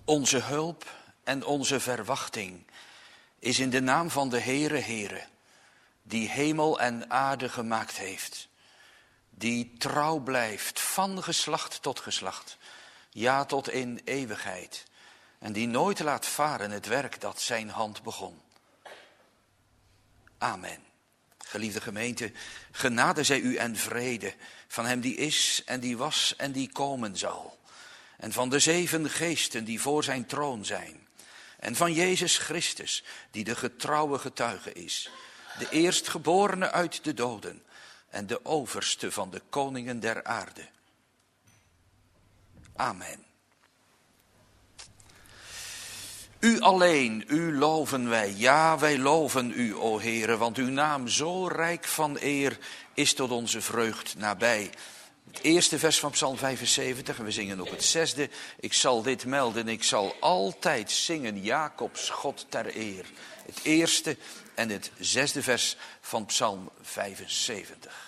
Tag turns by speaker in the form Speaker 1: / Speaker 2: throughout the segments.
Speaker 1: Onze hulp en onze verwachting is in de naam van de Heere, die hemel en aarde gemaakt heeft, die trouw blijft van geslacht tot geslacht, ja tot in eeuwigheid, en die nooit laat varen het werk dat zijn hand begon. Amen. Geliefde gemeente, genade zij u en vrede van hem die is en die was en die komen zal. En van de 7 geesten die voor zijn troon zijn. En van Jezus Christus, die de getrouwe getuige is. De eerstgeborene uit de doden en de overste van de koningen der aarde. Amen. U alleen, u loven wij. Ja, wij loven u, o Heere, want uw naam zo rijk van eer is tot onze vreugd nabij. Het eerste vers van Psalm 75, en we zingen ook het 6e. Ik zal dit melden, ik zal altijd zingen Jacobs God ter eer. Het eerste en het 6e vers van Psalm 75.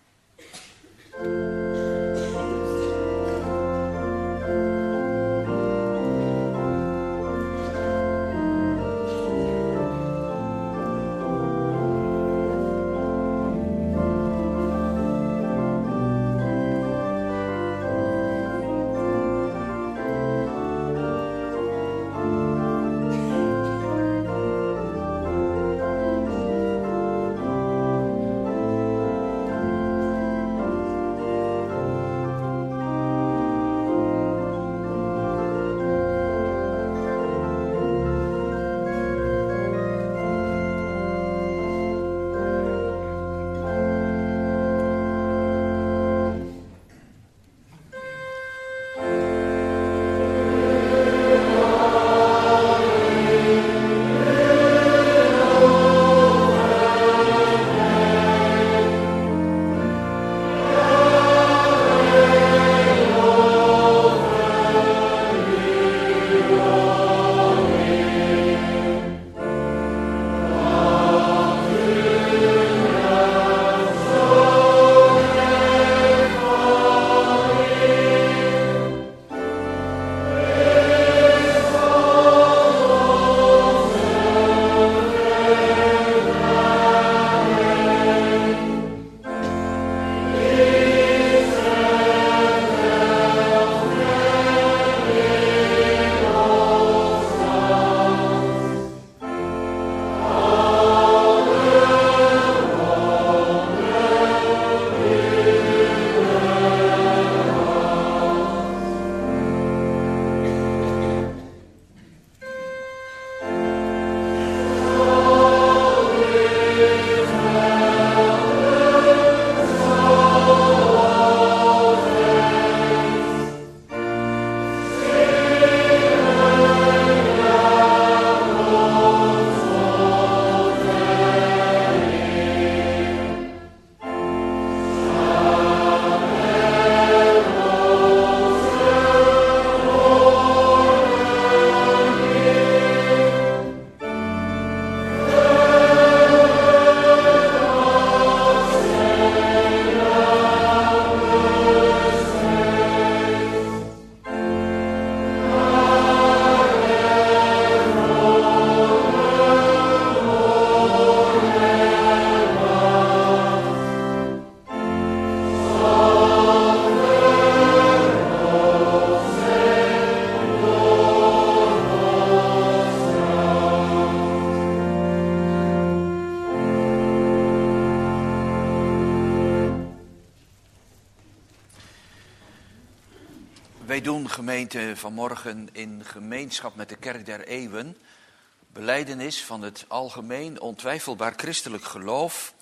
Speaker 1: Wij doen, gemeente, vanmorgen in gemeenschap met de Kerk der Eeuwen belijdenis van het algemeen ontwijfelbaar christelijk geloof.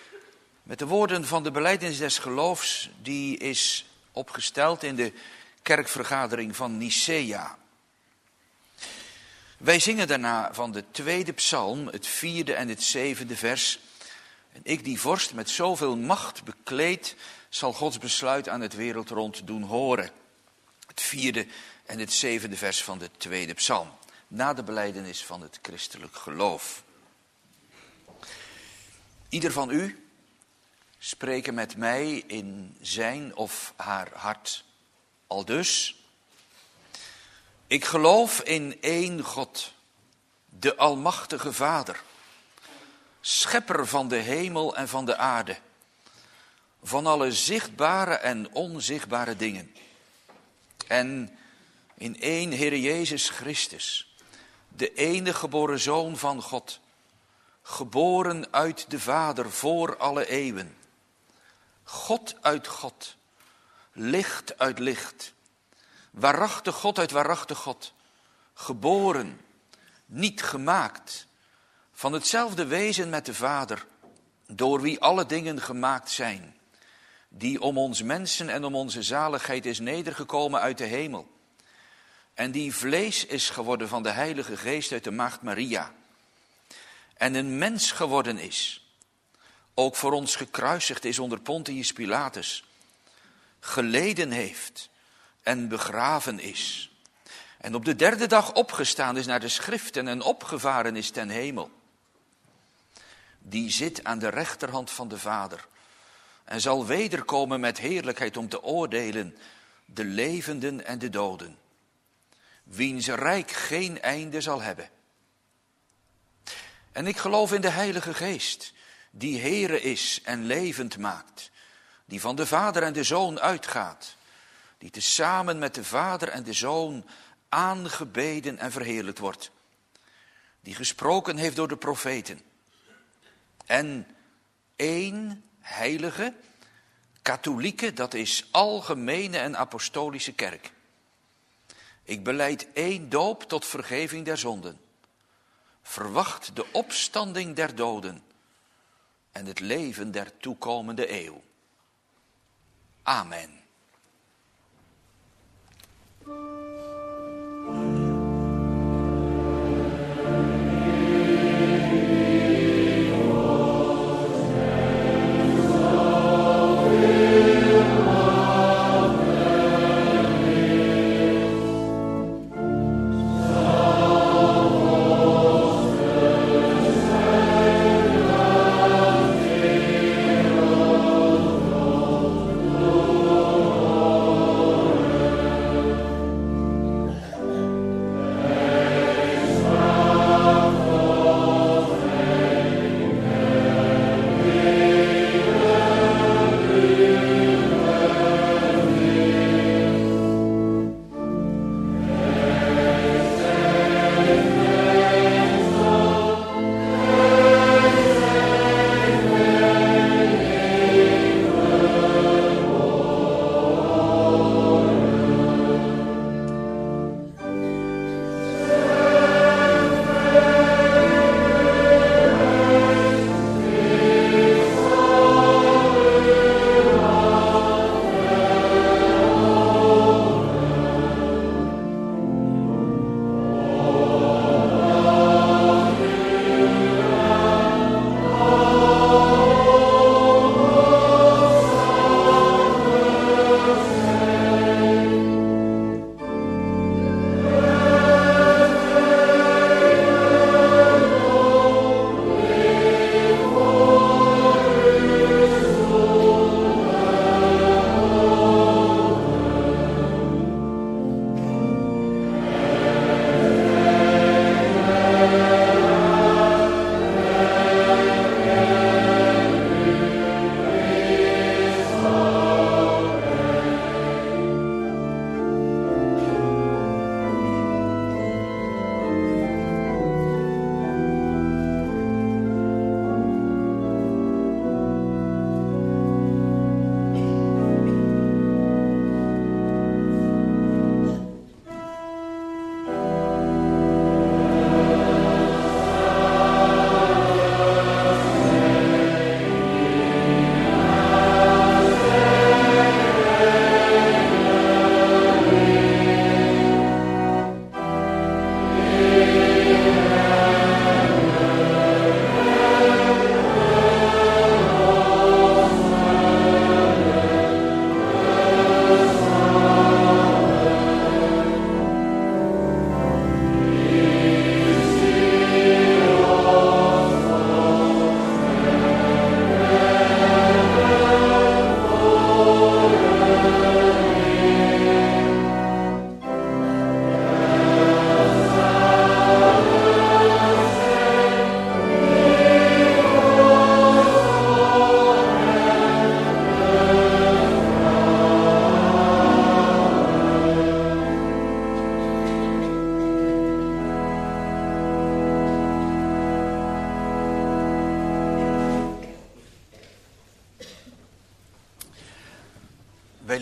Speaker 1: Met de woorden van de belijdenis des geloofs die is opgesteld in de kerkvergadering van Nicea. Wij zingen daarna van de 2e psalm, het 4e en het 7e vers. En ik die vorst met zoveel macht bekleed, zal Gods besluit aan het wereldrond doen horen. Het 4e en het 7e vers van de 2e psalm. Na de belijdenis van het christelijk geloof. Ieder van u spreken met mij in zijn of haar hart. Aldus. Ik geloof in één God, de Almachtige Vader, schepper van de hemel en van de aarde, van alle zichtbare en onzichtbare dingen. En in één Heere Jezus Christus, de enige geboren Zoon van God, geboren uit de Vader voor alle eeuwen. God uit God, licht uit licht, waarachtig God uit waarachtig God, geboren, niet gemaakt, van hetzelfde wezen met de Vader, door wie alle dingen gemaakt zijn, die om ons mensen en om onze zaligheid is nedergekomen uit de hemel, en die vlees is geworden van de Heilige Geest uit de Maagd Maria, en een mens geworden is, ook voor ons gekruisigd is onder Pontius Pilatus, geleden heeft en begraven is, en op de derde dag opgestaan is naar de schriften en opgevaren is ten hemel. Die zit aan de rechterhand van de Vader en zal wederkomen met heerlijkheid om te oordelen de levenden en de doden, wiens rijk geen einde zal hebben. En ik geloof in de Heilige Geest, die Heere is en levend maakt, die van de Vader en de Zoon uitgaat, die tezamen met de Vader en de Zoon aangebeden en verheerlijkt wordt, die gesproken heeft door de profeten. En één heilige, katholieke, dat is algemene en apostolische kerk. Ik belijd één doop tot vergeving der zonden, verwacht de opstanding der doden en het leven der toekomende eeuw. Amen.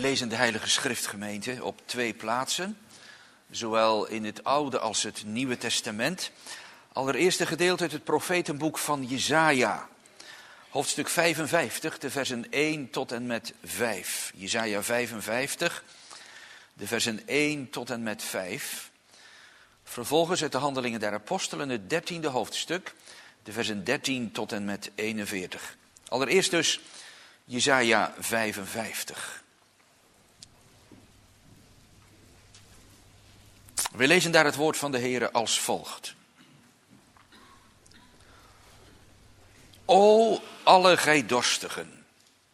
Speaker 1: Wij lezen de Heilige Schriftgemeente op 2 plaatsen, zowel in het Oude als het Nieuwe Testament. Allereerst een gedeelte uit het profetenboek van Jesaja, hoofdstuk 55, de versen 1 tot en met 5. Jesaja 55, de versen 1 tot en met 5. Vervolgens uit de Handelingen der Apostelen, het 13e hoofdstuk, de versen 13 tot en met 41. Allereerst dus Jesaja 55. We lezen daar het woord van de Heere als volgt. O alle gij dorstigen,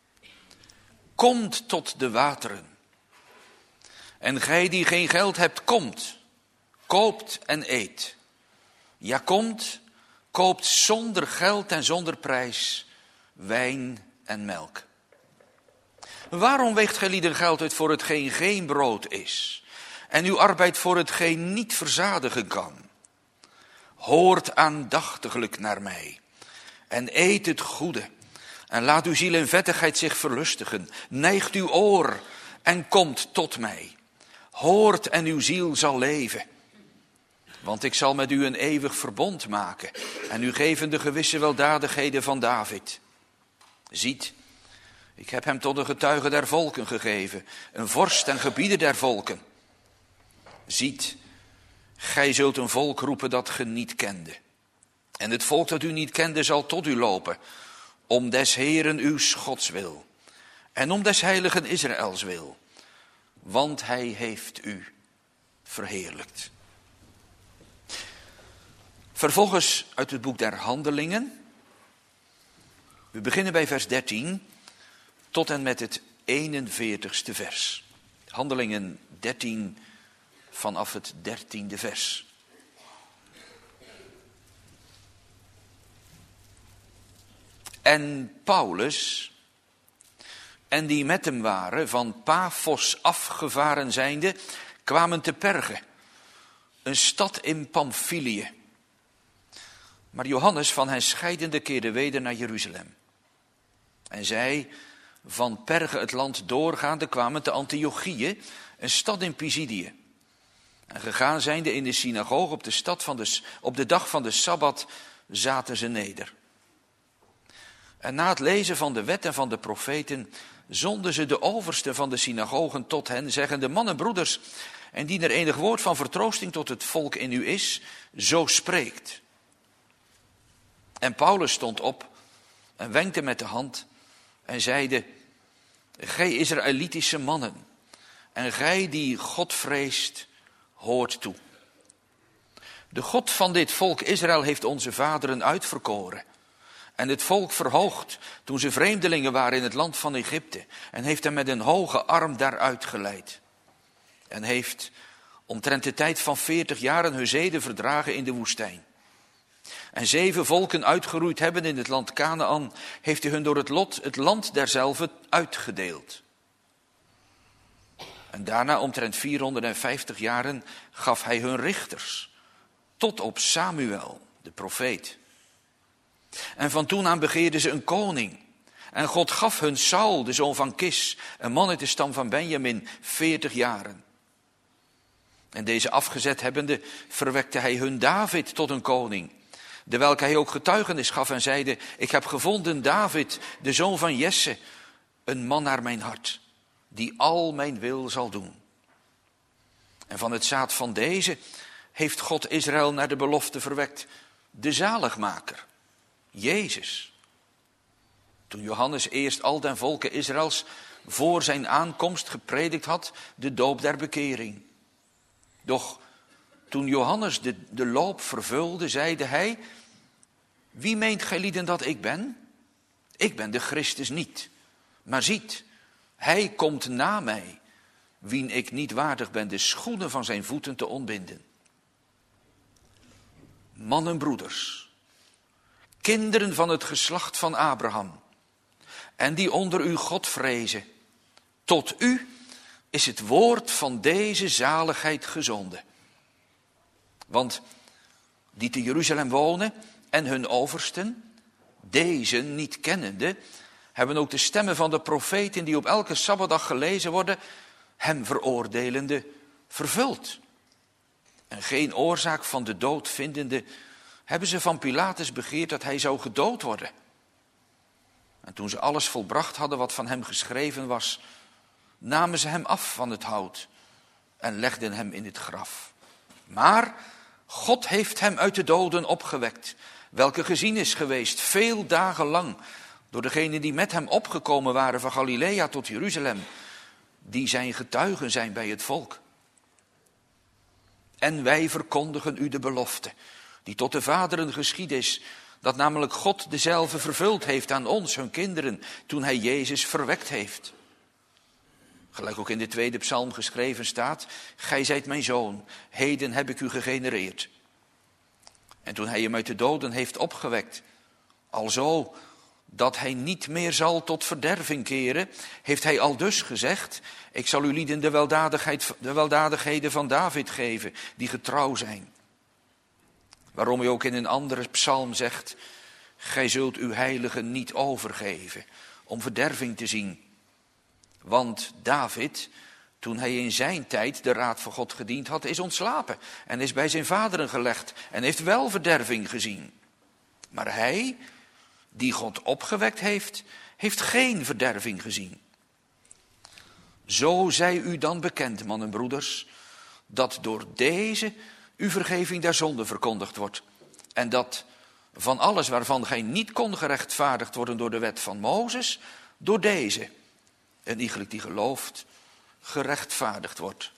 Speaker 1: komt tot de wateren. En gij die geen geld hebt, komt, koopt en eet. Ja, komt, koopt zonder geld en zonder prijs wijn en melk. Waarom weegt gij lieden geld uit voor hetgeen geen brood is, en uw arbeid voor hetgeen niet verzadigen kan? Hoort aandachtiglijk naar mij en eet het goede en laat uw ziel in vettigheid zich verlustigen. Neigt uw oor en komt tot mij. Hoort en uw ziel zal leven. Want ik zal met u een eeuwig verbond maken en u geven de gewisse weldadigheden van David. Ziet, ik heb hem tot een getuige der volken gegeven, een vorst en gebieder der volken. Ziet, gij zult een volk roepen dat ge niet kende. En het volk dat u niet kende zal tot u lopen, om des Heeren uw Gods wil. En om des heiligen Israëls wil. Want hij heeft u verheerlijkt. Vervolgens uit het boek der Handelingen. We beginnen bij vers 13 tot en met het 41ste vers. Handelingen 13 vanaf het 13e vers. En Paulus en die met hem waren, van Paphos afgevaren zijnde, kwamen te Perge, een stad in Pamphylië. Maar Johannes van hen scheidende keerde weder naar Jeruzalem. En zij, van Perge het land doorgaande, kwamen te Antiochië, een stad in Pisidië. En gegaan zijnde in de synagoge op de dag van de Sabbat zaten ze neder. En na het lezen van de wet en van de profeten zonden ze de overste van de synagogen tot hen, zeggende: mannen, broeders, en dien er enig woord van vertroosting tot het volk in u is, zo spreekt. En Paulus stond op en wenkte met de hand en zeide: gij Israëlitische mannen, en gij die God vreest, hoort toe. De God van dit volk Israël heeft onze vaderen uitverkoren en het volk verhoogd toen ze vreemdelingen waren in het land van Egypte, en heeft hem met een hoge arm daaruit geleid. En heeft omtrent de tijd van 40 jaren hun zeden verdragen in de woestijn. En 7 volken uitgeroeid hebben in het land Kanaan, heeft hij hun door het lot het land derzelve uitgedeeld. En daarna omtrent 450 jaren gaf hij hun richters, tot op Samuel, de profeet. En van toen aan begeerden ze een koning. En God gaf hun Saul, de zoon van Kis, een man uit de stam van Benjamin, 40 jaren. En deze afgezet hebbende verwekte hij hun David tot een koning, dewelke hij ook getuigenis gaf en zeide: ik heb gevonden David, de zoon van Jesse, een man naar mijn hart, die al mijn wil zal doen. En van het zaad van deze heeft God Israël naar de belofte verwekt, de zaligmaker, Jezus. Toen Johannes eerst al den volken Israëls voor zijn aankomst gepredikt had, de doop der bekering. Doch toen Johannes de loop vervulde, zeide hij: wie meent gij lieden dat ik ben? Ik ben de Christus niet. Maar ziet, hij komt na mij, wien ik niet waardig ben de schoenen van zijn voeten te ontbinden. Mannen, broeders, kinderen van het geslacht van Abraham, en die onder u God vrezen, tot u is het woord van deze zaligheid gezonden. Want die te Jeruzalem wonen en hun oversten, deze niet kennende, hebben ook de stemmen van de profeten die op elke Sabbatdag gelezen worden, hem veroordelende vervuld. En geen oorzaak van de dood vindende, hebben ze van Pilatus begeerd dat hij zou gedood worden. En toen ze alles volbracht hadden wat van hem geschreven was, namen ze hem af van het hout en legden hem in het graf. Maar God heeft hem uit de doden opgewekt, welke gezien is geweest veel dagen lang door degenen die met hem opgekomen waren van Galilea tot Jeruzalem, die zijn getuigen zijn bij het volk. En wij verkondigen u de belofte, die tot de vaderen geschied is, dat namelijk God dezelfde vervuld heeft aan ons, hun kinderen, toen hij Jezus verwekt heeft. Gelijk ook in de tweede psalm geschreven staat, gij zijt mijn zoon, heden heb ik u gegenereerd. En toen hij hem uit de doden heeft opgewekt, alzo dat hij niet meer zal tot verderving keren, heeft hij aldus gezegd, ik zal u lieden de weldadigheden van David geven, die getrouw zijn. Waarom hij ook in een andere psalm zegt, gij zult uw heiligen niet overgeven, om verderving te zien. Want David, toen hij in zijn tijd de raad van God gediend had, is ontslapen en is bij zijn vaderen gelegd en heeft wel verderving gezien. Maar hij, die God opgewekt heeft, heeft geen verderving gezien. Zo zij u dan bekend, mannen en broeders, dat door deze uw vergeving der zonde verkondigd wordt. En dat van alles waarvan gij niet kon gerechtvaardigd worden door de wet van Mozes, door deze, en iegelijk die gelooft, gerechtvaardigd wordt.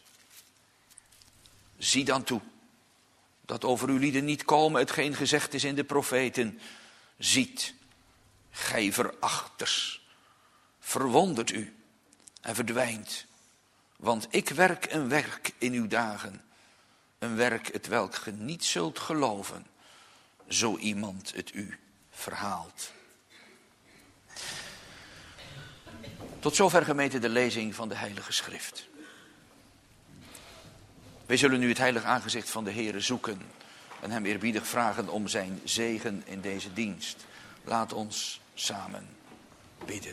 Speaker 1: Zie dan toe, dat over uw lieden niet komen hetgeen gezegd is in de profeten. Ziet, gij verachters, verwondert u en verdwijnt. Want ik werk een werk in uw dagen, een werk het welk ge niet zult geloven, zo iemand het u verhaalt. Tot zover, gemeente, de lezing van de Heilige Schrift. Wij zullen nu het heilig aangezicht van de Heere zoeken en hem eerbiedig vragen om zijn zegen in deze dienst. Laat ons samen bidden.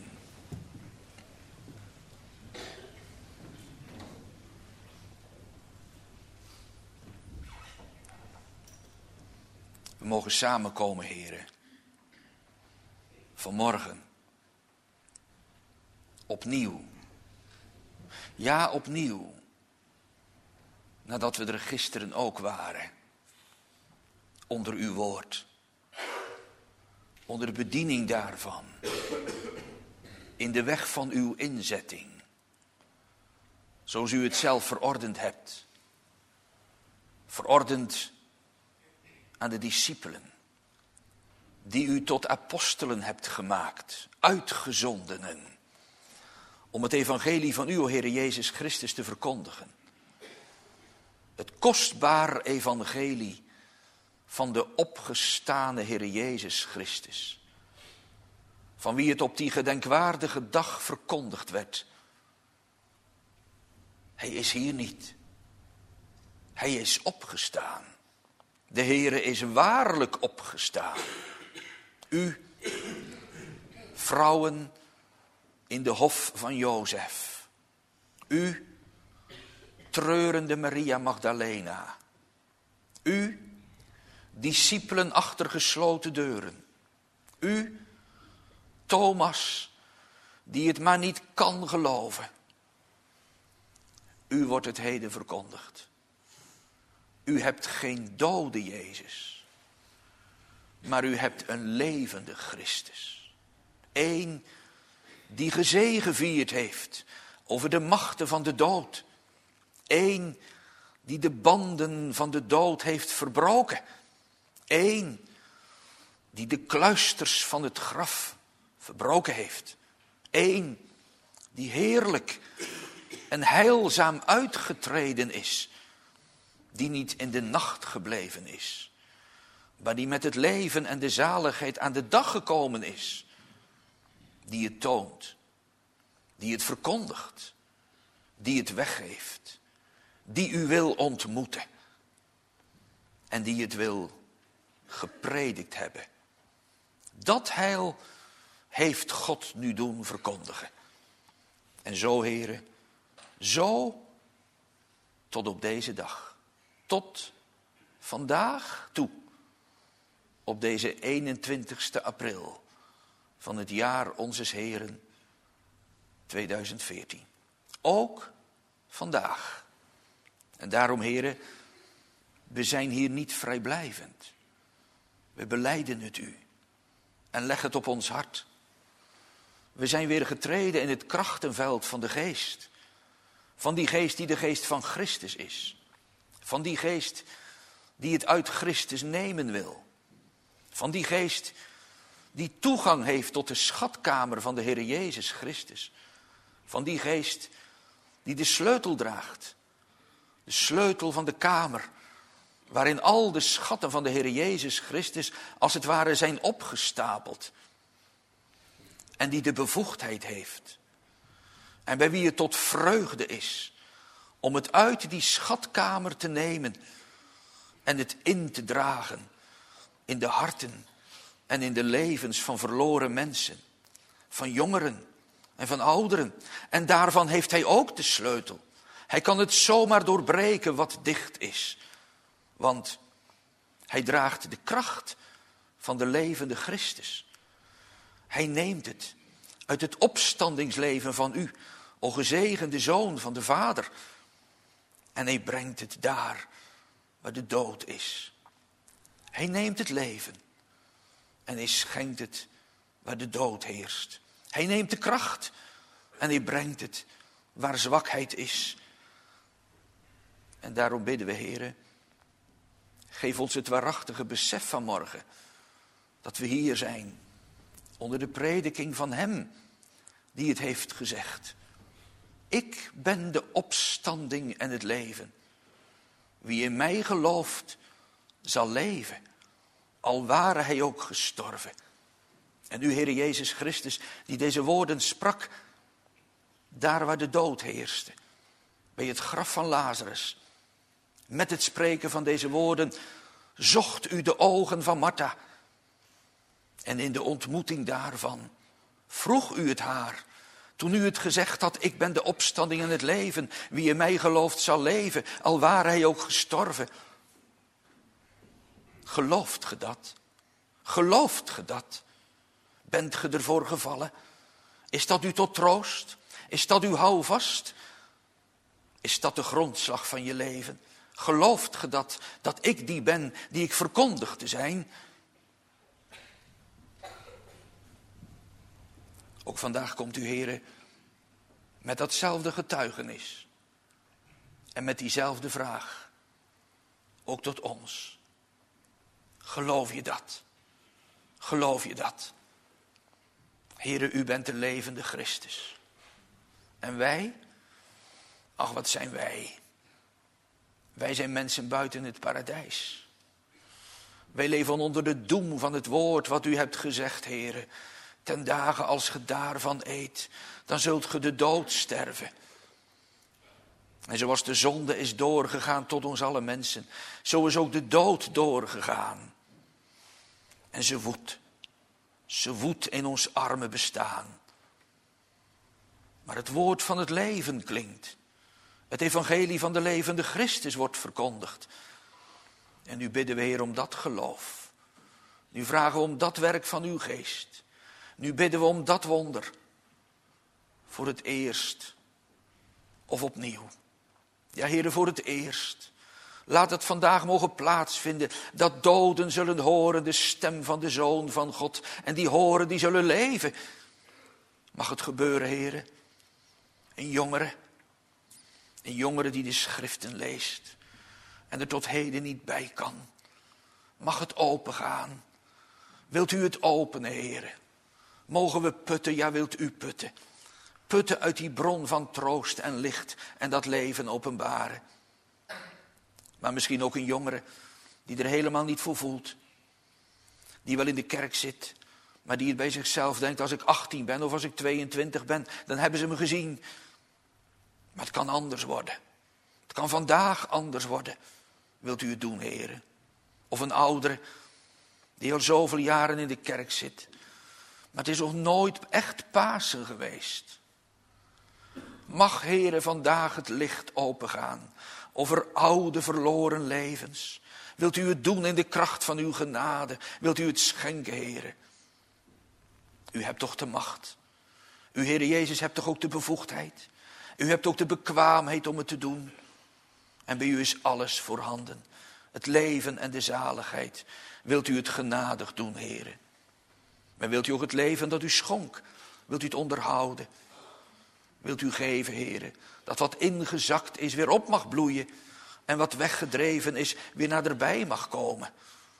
Speaker 1: We mogen samenkomen, Heere, vanmorgen. Opnieuw. Ja, opnieuw. Nadat we er gisteren ook waren. Onder uw woord. Onder de bediening daarvan. In de weg van uw inzetting. Zoals u het zelf verordend hebt. Verordend aan de discipelen. Die u tot apostelen hebt gemaakt. Uitgezondenen. Om het evangelie van u, o Heere Jezus Christus, te verkondigen. Het kostbare evangelie van de opgestane Heere Jezus Christus. Van wie het op die gedenkwaardige dag verkondigd werd. Hij is hier niet. Hij is opgestaan. De Heere is waarlijk opgestaan. U, vrouwen in de hof van Jozef. U, treurende Maria Magdalena. U, discipelen achter gesloten deuren. U, Thomas, die het maar niet kan geloven. U wordt het heden verkondigd. U hebt geen dode Jezus, maar u hebt een levende Christus. Eén die gezegevierd heeft over de machten van de dood. Eén die de banden van de dood heeft verbroken. Eén die de kluisters van het graf verbroken heeft. Eén die heerlijk en heilzaam uitgetreden is. Die niet in de nacht gebleven is. Maar die met het leven en de zaligheid aan de dag gekomen is. Die het toont. Die het verkondigt. Die het weggeeft. Die u wil ontmoeten. En die het wil gepredikt hebben. Dat heil heeft God nu doen verkondigen. En zo, heren, zo tot op deze dag. Tot vandaag toe. Op deze 21ste april van het jaar onzes Heren 2014. Ook vandaag. En daarom, heren, we zijn hier niet vrijblijvend. We belijden het u en leggen het op ons hart. We zijn weer getreden in het krachtenveld van de geest. Van die geest die de geest van Christus is. Van die geest die het uit Christus nemen wil. Van die geest die toegang heeft tot de schatkamer van de Heer Jezus Christus. Van die geest die de sleutel draagt. De sleutel van de kamer. Waarin al de schatten van de Heer Jezus Christus als het ware zijn opgestapeld. En die de bevoegdheid heeft. En bij wie het tot vreugde is. Om het uit die schatkamer te nemen. En het in te dragen. In de harten en in de levens van verloren mensen. Van jongeren en van ouderen. En daarvan heeft hij ook de sleutel. Hij kan het zomaar doorbreken wat dicht is. Want hij draagt de kracht van de levende Christus. Hij neemt het uit het opstandingsleven van u, o gezegende Zoon van de Vader. En hij brengt het daar waar de dood is. Hij neemt het leven en hij schenkt het waar de dood heerst. Hij neemt de kracht en hij brengt het waar zwakheid is. En daarom bidden we, heren, geef ons het waarachtige besef vanmorgen dat we hier zijn onder de prediking van hem die het heeft gezegd. Ik ben de opstanding en het leven. Wie in mij gelooft, zal leven, al ware hij ook gestorven. En u, Heere Jezus Christus, die deze woorden sprak, daar waar de dood heerste, bij het graf van Lazarus. Met het spreken van deze woorden zocht u de ogen van Martha. En in de ontmoeting daarvan vroeg u het haar. Toen u het gezegd had, ik ben de opstanding en het leven. Wie in mij gelooft zal leven, al ware hij ook gestorven. Gelooft ge dat? Gelooft ge dat? Bent ge ervoor gevallen? Is dat u tot troost? Is dat uw houvast? Is dat de grondslag van je leven? Gelooft ge dat ik die ben die ik verkondig te zijn? Ook vandaag komt u, Heere, met datzelfde getuigenis. En met diezelfde vraag. Ook tot ons. Geloof je dat? Geloof je dat? Heere, u bent de levende Christus. En wij? Ach, wat zijn wij? Wij zijn mensen buiten het paradijs. Wij leven onder de doem van het woord wat u hebt gezegd, Heere. Ten dagen als ge daarvan eet, dan zult ge de dood sterven. En zoals de zonde is doorgegaan tot ons alle mensen, zo is ook de dood doorgegaan. En ze woedt in ons arme bestaan. Maar het woord van het leven klinkt. Het evangelie van de levende Christus wordt verkondigd. En nu bidden we, Heer, om dat geloof. Nu vragen we om dat werk van uw geest. Nu bidden we om dat wonder. Voor het eerst. Of opnieuw. Ja, Heer, voor het eerst. Laat het vandaag mogen plaatsvinden. Dat doden zullen horen de stem van de Zoon van God. En die horen, die zullen leven. Mag het gebeuren, Heer. Een jongere die de schriften leest. En er tot heden niet bij kan. Mag het opengaan. Wilt u het openen, Heer? Mogen we putten, ja, wilt u putten. Putten uit die bron van troost en licht en dat leven openbaren. Maar misschien ook een jongere die er helemaal niet voor voelt. Die wel in de kerk zit, maar die het bij zichzelf denkt, als ik 18 ben of als ik 22 ben, dan hebben ze me gezien. Maar het kan anders worden. Het kan vandaag anders worden. Wilt u het doen, heren? Of een oudere die al zoveel jaren in de kerk zit, Maar het is nog nooit echt Pasen geweest. Mag, Heere, vandaag het licht opengaan over oude verloren levens. Wilt u het doen in de kracht van uw genade? Wilt u het schenken, Heere? U hebt toch de macht. U, Heere Jezus, hebt toch ook de bevoegdheid. U hebt ook de bekwaamheid om het te doen. En bij u is alles voorhanden. Het leven en de zaligheid. Wilt u het genadig doen, Heere? Maar wilt u ook het leven dat u schonk? Wilt u het onderhouden? Wilt u geven, Heere, dat wat ingezakt is weer op mag bloeien. En wat weggedreven is weer naderbij mag komen.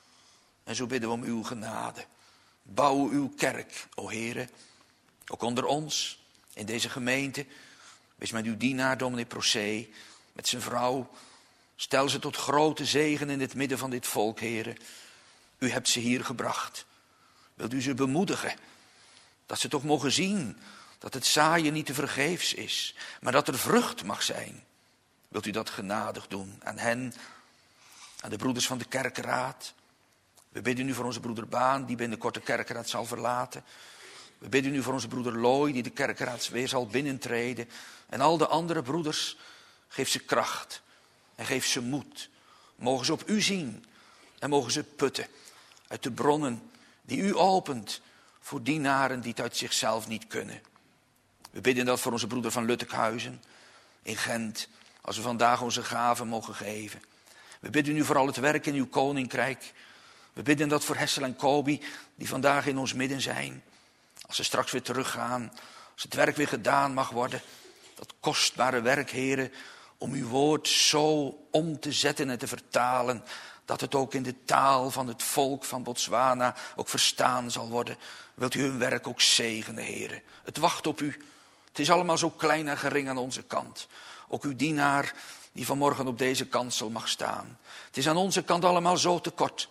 Speaker 1: En zo bidden we om uw genade. Bouw uw kerk, o Heere. Ook onder ons, in deze gemeente. Wees met uw dienaar, dominee Procé, met zijn vrouw. Stel ze tot grote zegen in het midden van dit volk, Heere. U hebt ze hier gebracht. Wilt u ze bemoedigen? Dat ze toch mogen zien dat het zaaien niet te vergeefs is, maar dat er vrucht mag zijn. Wilt u dat genadig doen aan hen, aan de broeders van de kerkenraad. We bidden u voor onze broeder Baan, die binnenkort de kerkenraad zal verlaten. We bidden u voor onze broeder Looi, die de kerkenraad weer zal binnentreden. En al de andere broeders, geef ze kracht en geef ze moed. Mogen ze op u zien en mogen ze putten uit de bronnen die u opent voor dienaren die het uit zichzelf niet kunnen. We bidden dat voor onze broeder van Luttekhuizen in Gent, als we vandaag onze gaven mogen geven. We bidden u voor al het werk in uw koninkrijk. We bidden dat voor Hessel en Kobi, die vandaag in ons midden zijn. Als ze straks weer teruggaan, als het werk weer gedaan mag worden. Dat kostbare werk, Heere, om uw woord zo om te zetten en te vertalen, dat het ook in de taal van het volk van Botswana ook verstaan zal worden. Wilt u hun werk ook zegenen, Heere. Het wacht op u. Het is allemaal zo klein en gering aan onze kant. Ook uw dienaar die vanmorgen op deze kansel mag staan. Het is aan onze kant allemaal zo tekort.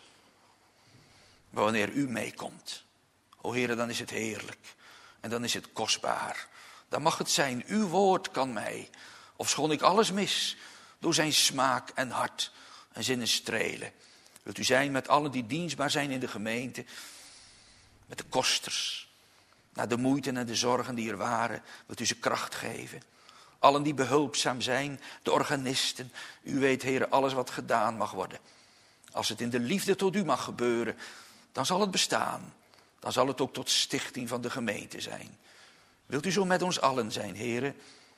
Speaker 1: Maar wanneer u meekomt, o Heere, dan is het heerlijk. En dan is het kostbaar. Dan mag het zijn, uw woord kan mij, ofschoon ik alles mis, door zijn smaak en hart en zinnen strelen. Wilt u zijn met allen die dienstbaar zijn in de gemeente, met de kosters, naar de moeite en de zorgen die er waren, wilt u ze kracht geven. Allen die behulpzaam zijn, de organisten, u weet, Heere, alles wat gedaan mag worden. Als het in de liefde tot u mag gebeuren, dan zal het bestaan. Dan zal het ook tot stichting van de gemeente zijn. Wilt u zo met ons allen zijn, Heere?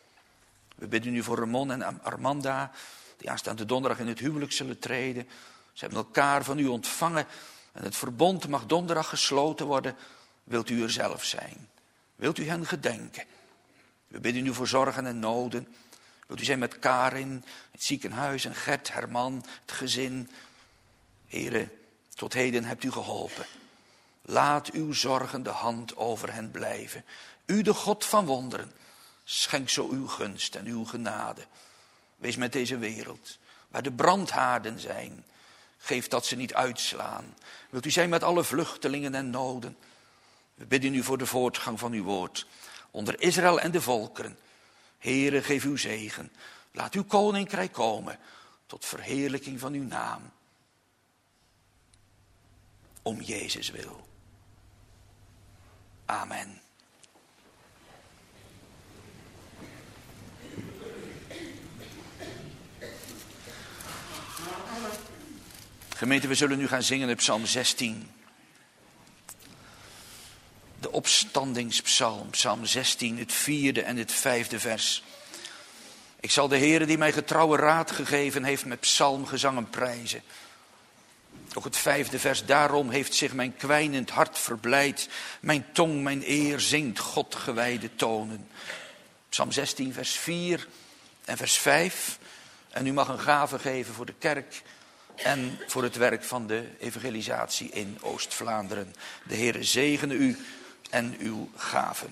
Speaker 1: We bidden u voor Ramon en Armanda, die aanstaande donderdag in het huwelijk zullen treden. Ze hebben elkaar van u ontvangen en het verbond mag donderdag gesloten worden. Wilt u er zelf zijn? Wilt u hen gedenken? We bidden u voor zorgen en noden. Wilt u zijn met Karin, het ziekenhuis en Gert, Herman, het gezin. Heere, tot heden hebt u geholpen. Laat uw zorgende hand over hen blijven. U, de God van wonderen, schenk zo uw gunst en uw genade. Wees met deze wereld, waar de brandhaarden zijn. Geef dat ze niet uitslaan. Wilt u zijn met alle vluchtelingen en noden. We bidden u voor de voortgang van uw woord. Onder Israël en de volkeren. Heere, geef uw zegen. Laat uw koninkrijk komen tot verheerlijking van uw naam. Om Jezus wil. Amen. Gemeente, we zullen nu gaan zingen op Psalm 16. De opstandingspsalm, Psalm 16, het 4e en het 5e vers. Ik zal de Heere die mij getrouwe raad gegeven heeft met psalmgezangen prijzen. Ook het 5e vers, daarom heeft zich mijn kwijnend hart verblijd. Mijn tong, mijn eer zingt God gewijde tonen. Psalm 16, vers 4 en vers 5. En u mag een gave geven voor de kerk en voor het werk van de evangelisatie in Oost-Vlaanderen. De Heere zegene u en uw gaven.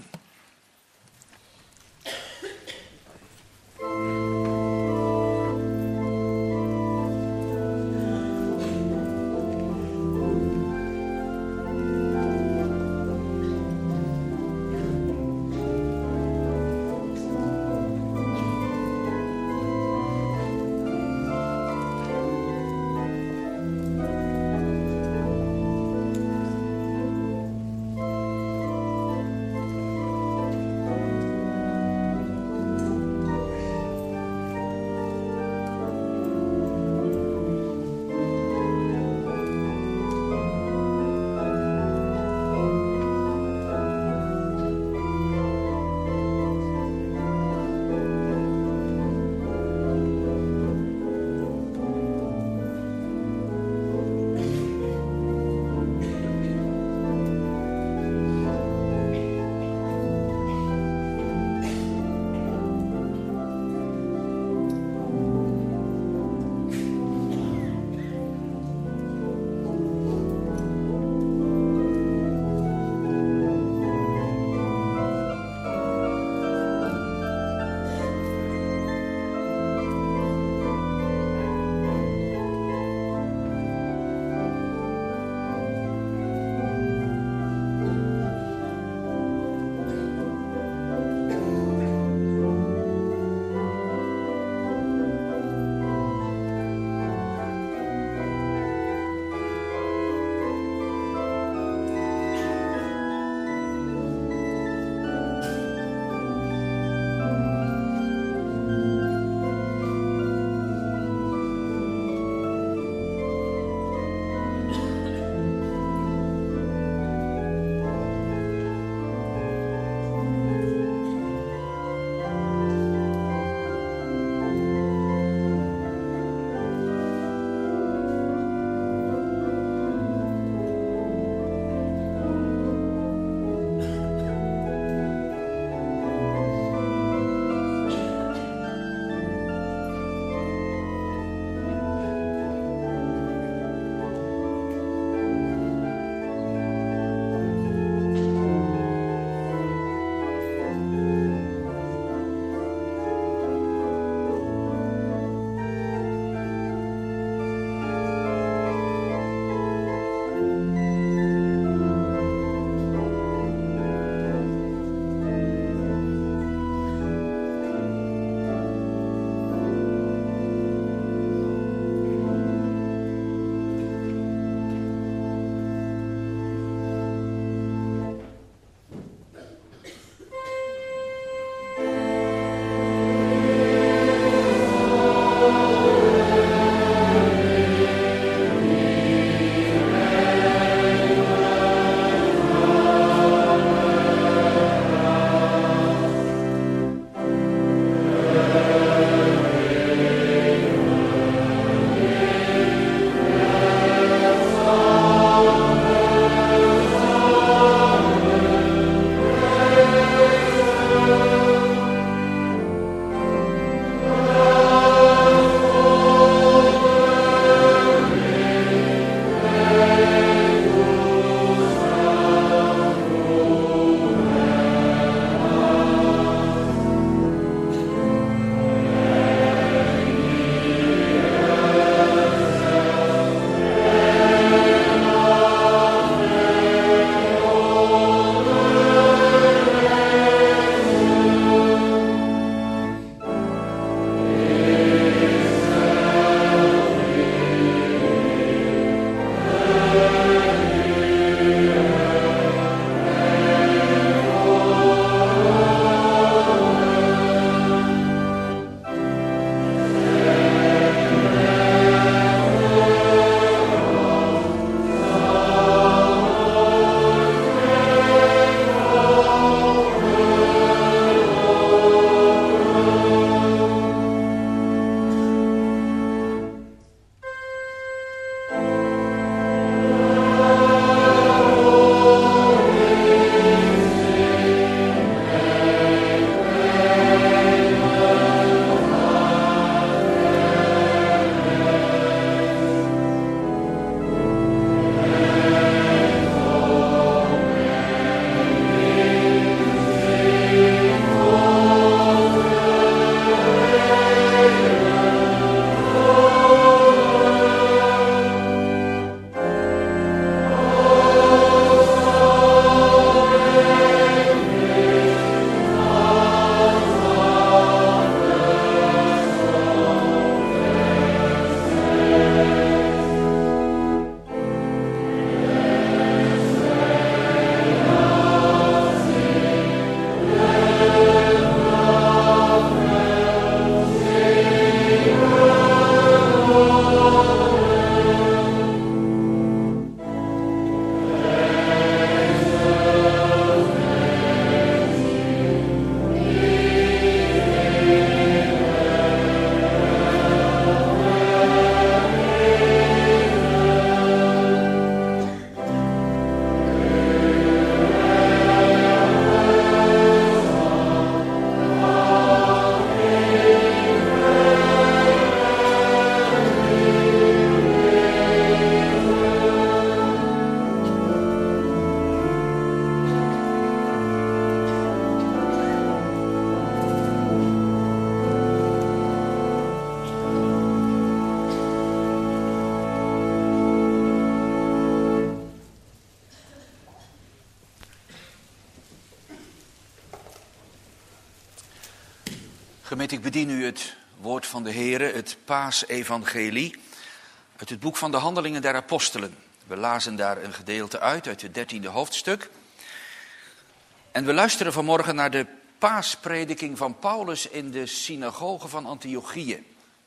Speaker 1: Gemeente, ik bedien u het woord van de Heere, het Paasevangelie, uit het boek van de Handelingen der Apostelen. We lazen daar een gedeelte uit het 13e hoofdstuk. En we luisteren vanmorgen naar de paasprediking van Paulus in de synagoge van Antiochië.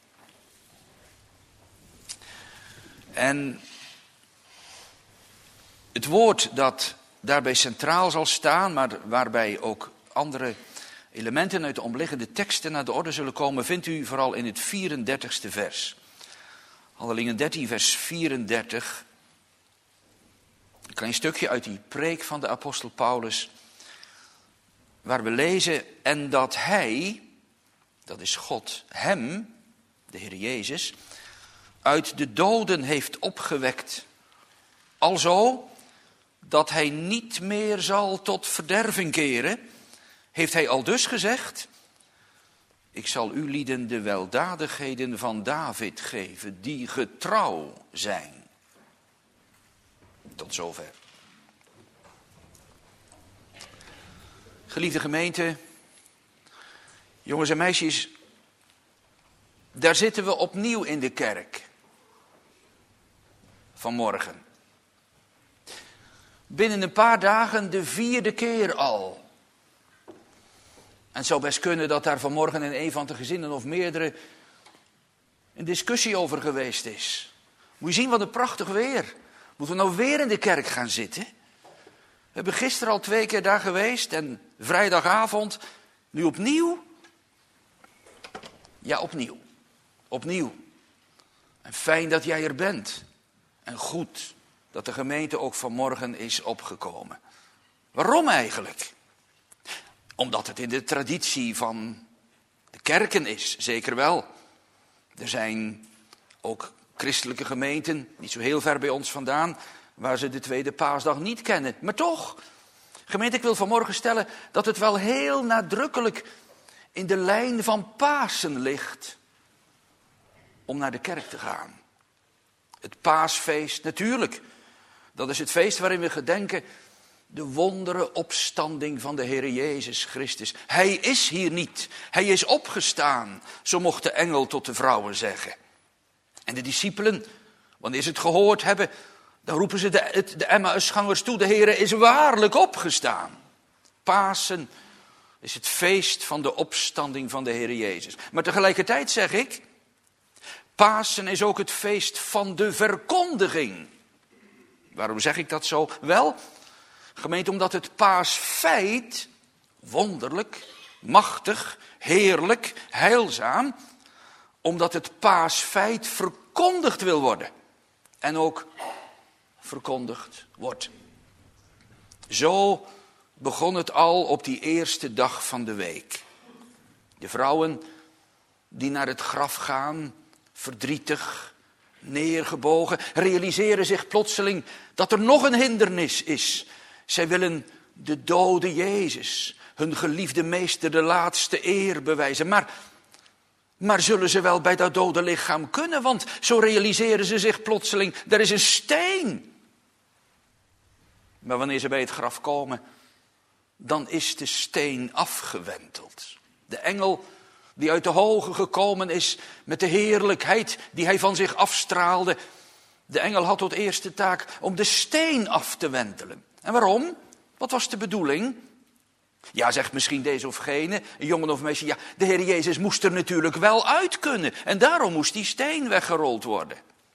Speaker 1: En het woord dat daarbij centraal zal staan, maar waarbij ook andere elementen uit de omliggende teksten naar de orde zullen komen, vindt u vooral in het 34ste vers. Handelingen 13, vers 34. Een klein stukje uit die preek van de apostel Paulus, waar we lezen: en dat hij, dat is God, hem, de Heer Jezus, uit de doden heeft opgewekt, alzo dat hij niet meer zal tot verderving keren, heeft hij aldus gezegd: ik zal u lieden de weldadigheden van David geven, die getrouw zijn. Tot zover. Geliefde gemeente, jongens en meisjes, daar zitten we opnieuw in de kerk vanmorgen. Binnen een paar dagen de 4e keer al. En het zou best kunnen dat daar vanmorgen in een van de gezinnen of meerdere een discussie over geweest is. Moet je zien wat een prachtig weer. Moeten we nou weer in de kerk gaan zitten? We hebben gisteren al 2 keer daar geweest en vrijdagavond nu opnieuw. Ja, opnieuw. Opnieuw. En fijn dat jij er bent. En goed dat de gemeente ook vanmorgen is opgekomen. Waarom eigenlijk? Omdat het in de traditie van de kerken is, zeker wel. Er zijn ook christelijke gemeenten, niet zo heel ver bij ons vandaan, waar ze de tweede paasdag niet kennen. Maar toch, gemeente, ik wil vanmorgen stellen dat het wel heel nadrukkelijk in de lijn van Pasen ligt om naar de kerk te gaan. Het paasfeest, natuurlijk, dat is het feest waarin we gedenken de wondere opstanding van de Heer Jezus Christus. Hij is hier niet, hij is opgestaan, zo mocht de engel tot de vrouwen zeggen. En de discipelen, wanneer ze het gehoord hebben, dan roepen ze de Emmausgangers toe: de Heer is waarlijk opgestaan. Pasen is het feest van de opstanding van de Heer Jezus. Maar tegelijkertijd zeg ik, Pasen is ook het feest van de verkondiging. Waarom zeg ik dat zo? Wel, gemeente, omdat het paasfeit wonderlijk, machtig, heerlijk, heilzaam, omdat het paasfeit verkondigd wil worden. En ook verkondigd wordt. Zo begon het al op die eerste dag van de week. De vrouwen die naar het graf gaan, verdrietig, neergebogen, realiseren zich plotseling dat er nog een hindernis is. Zij willen de dode Jezus, hun geliefde meester, de laatste eer bewijzen. Maar zullen ze wel bij dat dode lichaam kunnen? Want zo realiseren ze zich plotseling, er is een steen. Maar wanneer ze bij het graf komen, dan is de steen afgewenteld. De engel die uit de hoge gekomen is met de heerlijkheid die hij van zich afstraalde. De engel had tot eerste taak om de steen af te wentelen. En waarom? Wat was de bedoeling? Ja, zegt misschien deze of gene, een jongen of meisje, ja, de Heer Jezus moest er natuurlijk wel uit kunnen. En daarom moest die steen weggerold worden.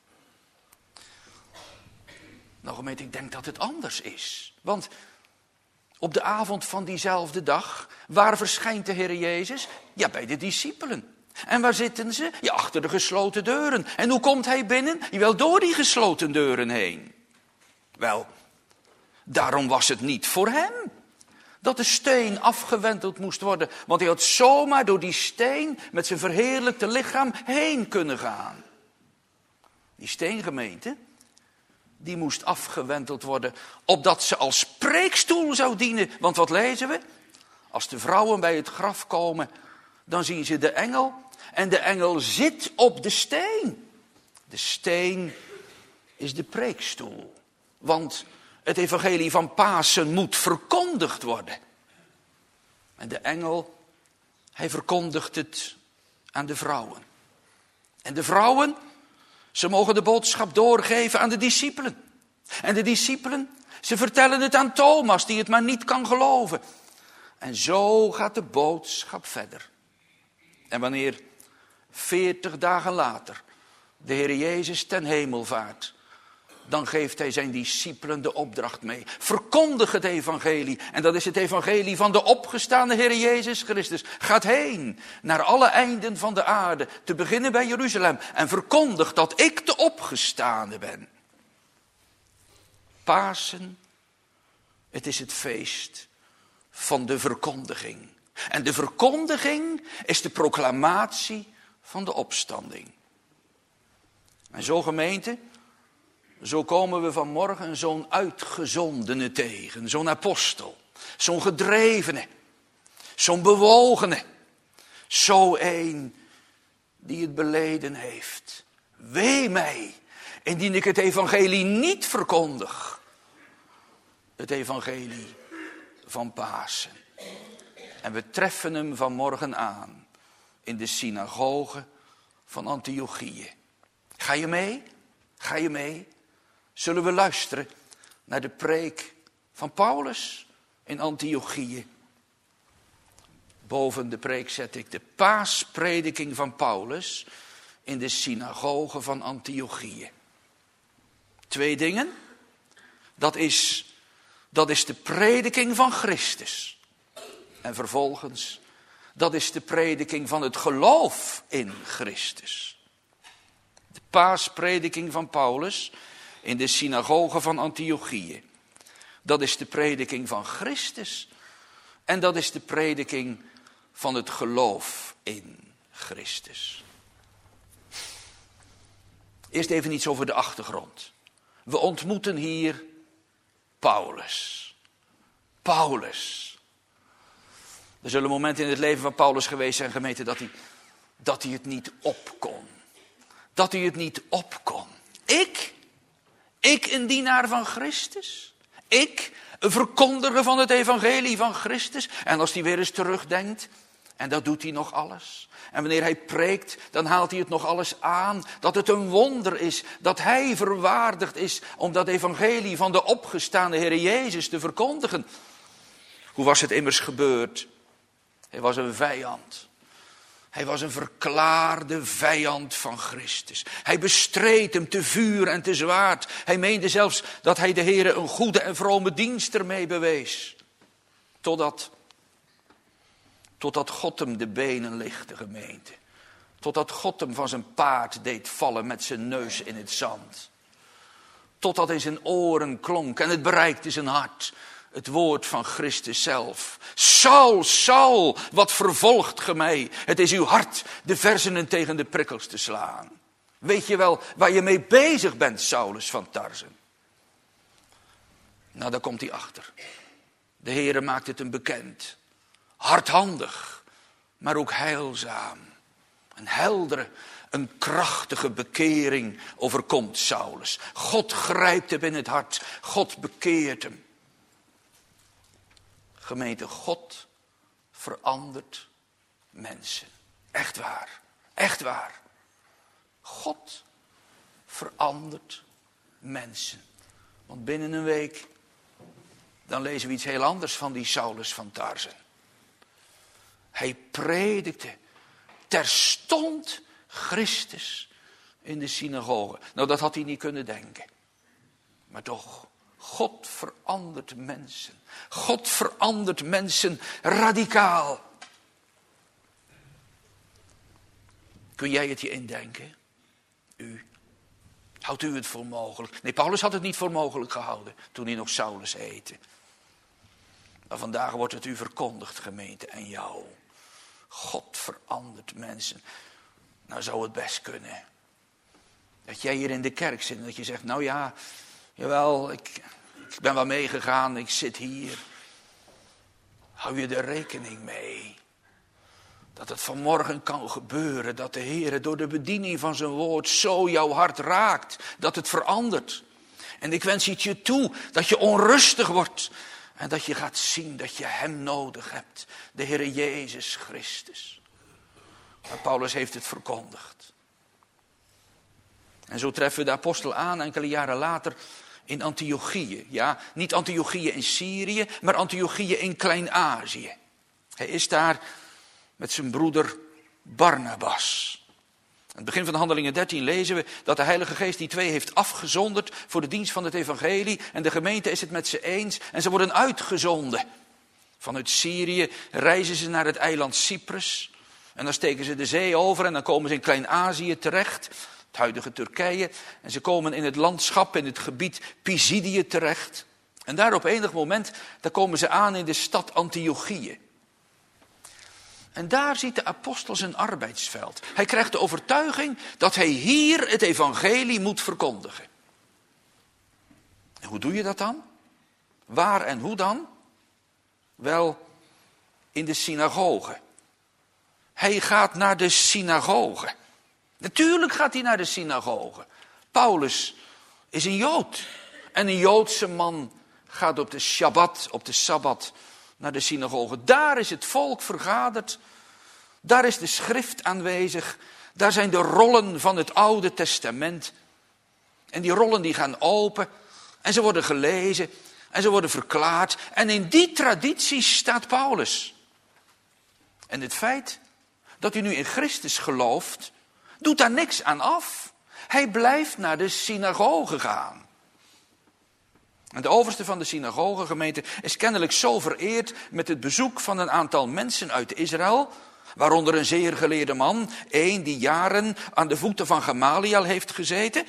Speaker 1: Nou gemeente, ik denk dat het anders is. Want op de avond van diezelfde dag, waar verschijnt de Heer Jezus? Ja, bij de discipelen. En waar zitten ze? Ja, achter de gesloten deuren. En hoe komt hij binnen? Jawel, door die gesloten deuren heen. Wel, daarom was het niet voor hem dat de steen afgewenteld moest worden. Want hij had zomaar door die steen met zijn verheerlijkte lichaam heen kunnen gaan. Die steengemeente, die moest afgewenteld worden, opdat ze als preekstoel zou dienen. Want wat lezen we? Als de vrouwen bij het graf komen, dan zien ze de engel. En de engel zit op de steen. De steen is de preekstoel. Want het evangelie van Pasen moet verkondigd worden. En de engel Hij verkondigt het aan de vrouwen. En de vrouwen, ze mogen de boodschap doorgeven aan de discipelen. En de discipelen, ze vertellen het aan Thomas, die het maar niet kan geloven. En zo gaat de boodschap verder. En wanneer 40 dagen later de Heer Jezus ten hemel vaart, dan geeft hij zijn discipelen de opdracht mee. Verkondig het evangelie. En dat is het evangelie van de opgestaande Heer Jezus Christus. Gaat heen naar alle einden van de aarde, te beginnen bij Jeruzalem. En verkondig dat ik de opgestaande ben. Pasen, het is het feest van de verkondiging. En de verkondiging is de proclamatie van de opstanding. En zo gemeente, zo komen we vanmorgen zo'n uitgezondene tegen. Zo'n apostel, zo'n gedrevene, zo'n bewogene. Zo een die het beleden heeft. Wee mij, indien ik het evangelie niet verkondig. Het evangelie van Pasen. En we treffen hem vanmorgen aan in de synagoge van Antiochië. Ga je mee? Ga je mee? Zullen we luisteren naar de preek van Paulus in Antiochië? Boven de preek zet ik de paasprediking van Paulus in de synagoge van Antiochië. 2 dingen. Dat is de prediking van Christus. En vervolgens, dat is de prediking van het geloof in Christus. De paasprediking van Paulus in de synagoge van Antiochië. Dat is de prediking van Christus. En dat is de prediking van het geloof in Christus. Eerst even iets over de achtergrond. We ontmoeten hier Paulus. Paulus. Er zullen momenten in het leven van Paulus geweest zijn, gemeente, dat hij het niet op kon. Dat hij het niet op kon. Ik een dienaar van Christus. Ik, een verkondiger van het evangelie van Christus. En als hij weer eens terugdenkt, en dat doet hij nog alles. En wanneer hij preekt, dan haalt hij het nog alles aan. Dat het een wonder is, dat hij verwaardigd is om dat evangelie van de opgestaande Heer Jezus te verkondigen. Hoe was het immers gebeurd? Hij was een vijand. Hij was een verklaarde vijand van Christus. Hij bestreed hem te vuur en te zwaard. Hij meende zelfs dat hij de Heere een goede en vrome dienst ermee bewees. Totdat God hem de benen lichtte, gemeente. Totdat God hem van zijn paard deed vallen met zijn neus in het zand. Totdat in zijn oren klonk en het bereikte zijn hart. Het woord van Christus zelf. Saul, Saul, wat vervolgt ge mij? Het is uw hart de versenen tegen de prikkels te slaan. Weet je wel waar je mee bezig bent, Saulus van Tarsen? Nou, daar komt hij achter. De Heere maakt het hem bekend. Hardhandig, maar ook heilzaam. Een heldere, een krachtige bekering overkomt Saulus. God grijpt hem in het hart. God bekeert hem. Gemeente, God verandert mensen. Echt waar. Echt waar. God verandert mensen. Want binnen een week, dan lezen we iets heel anders van die Saulus van Tarsen. Hij predikte terstond Christus in de synagoge. Nou, dat had hij niet kunnen denken. Maar toch, God verandert mensen. God verandert mensen radicaal. Kun jij het je indenken? U. Houdt u het voor mogelijk? Nee, Paulus had het niet voor mogelijk gehouden toen hij nog Saulus heette. Maar vandaag wordt het u verkondigd, gemeente, en jou. God verandert mensen. Nou zou het best kunnen. Dat jij hier in de kerk zit en dat je zegt, nou ja, jawel, ik ben wel meegegaan, ik zit hier. Hou je er rekening mee. Dat het vanmorgen kan gebeuren, dat de Heer door de bediening van zijn woord zo jouw hart raakt, dat het verandert. En ik wens het je toe, dat je onrustig wordt En dat je gaat zien dat je hem nodig hebt. De Heere Jezus Christus. Maar Paulus heeft het verkondigd. En zo treffen we de apostel aan enkele jaren later in Antiochië. Ja, niet Antiochië in Syrië, maar Antiochië in Klein-Azië. Hij is daar met zijn broeder Barnabas. Aan het begin van de Handelingen 13 lezen we dat de Heilige Geest die twee heeft afgezonderd voor de dienst van het evangelie. En de gemeente is het met ze eens en ze worden uitgezonden. Vanuit Syrië reizen ze naar het eiland Cyprus. En dan steken ze de zee over en dan komen ze in Klein-Azië terecht. Het huidige Turkije. En ze komen in het landschap, in het gebied Pisidië terecht. En daar op enig moment, daar komen ze aan in de stad Antiochië. En daar ziet de apostel zijn arbeidsveld. Hij krijgt de overtuiging dat hij hier het evangelie moet verkondigen. En hoe doe je dat dan? Waar en hoe dan? Wel, in de synagoge. Hij gaat naar de synagoge. Natuurlijk gaat hij naar de synagoge. Paulus is een Jood. En een Joodse man gaat op de Shabbat, op de Sabbat, naar de synagoge. Daar is het volk vergaderd. Daar is de schrift aanwezig. Daar zijn de rollen van het Oude Testament. En die rollen die gaan open. En ze worden gelezen. En ze worden verklaard. En in die traditie staat Paulus. En het feit dat u nu in Christus gelooft, doet daar niks aan af. Hij blijft naar de synagoge gaan. En de overste van de synagogegemeente is kennelijk zo vereerd met het bezoek van een aantal mensen uit Israël, waaronder een zeer geleerde man, een die jaren aan de voeten van Gamaliel heeft gezeten,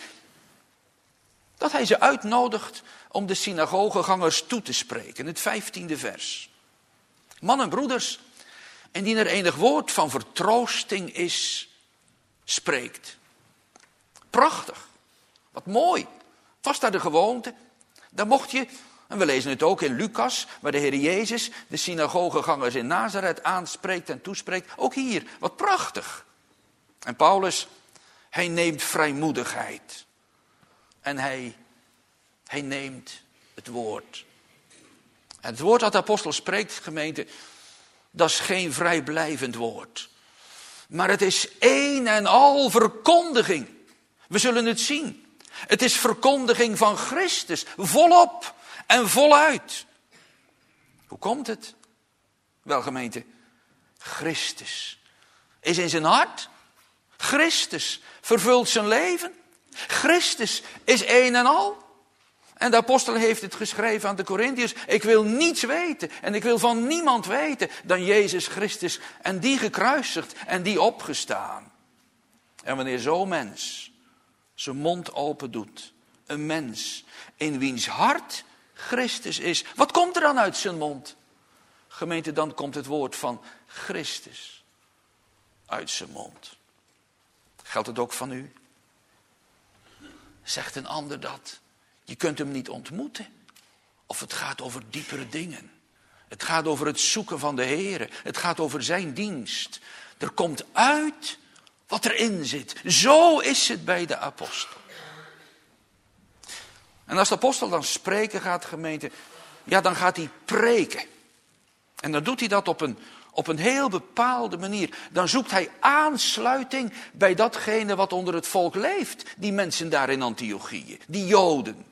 Speaker 1: dat hij ze uitnodigt om de synagogegangers toe te spreken. Het 15e vers. Mannen, broeders, indien er enig woord van vertroosting is, spreekt. Prachtig. Wat mooi. Het was daar de gewoonte. Dan mocht je, en we lezen het ook in Lucas, waar de Heer Jezus de synagogegangers in Nazareth aanspreekt en toespreekt. Ook hier, wat prachtig. En Paulus, hij neemt vrijmoedigheid. En hij neemt het woord. En het woord dat de apostel spreekt, gemeente, dat is geen vrijblijvend woord. Maar het is een en al verkondiging. We zullen het zien. Het is verkondiging van Christus, volop en voluit. Hoe komt het? Wel, gemeente, Christus is in zijn hart. Christus vervult zijn leven. Christus is een en al. En de apostel heeft het geschreven aan de Korintiërs. Ik wil niets weten en ik wil van niemand weten dan Jezus Christus. En die gekruisigd en die opgestaan. En wanneer zo'n mens zijn mond open doet. Een mens in wiens hart Christus is. Wat komt er dan uit zijn mond? Gemeente, dan komt het woord van Christus uit zijn mond. Geldt het ook van u? Zegt een ander dat? Je kunt hem niet ontmoeten. Of het gaat over diepere dingen. Het gaat over het zoeken van de Heere. Het gaat over zijn dienst. Er komt uit wat erin zit. Zo is het bij de apostel. En als de apostel dan spreken gaat, gemeente, ja, dan gaat hij preken. En dan doet hij dat op een heel bepaalde manier. Dan zoekt hij aansluiting bij datgene wat onder het volk leeft. Die mensen daar in Antiochië, die Joden.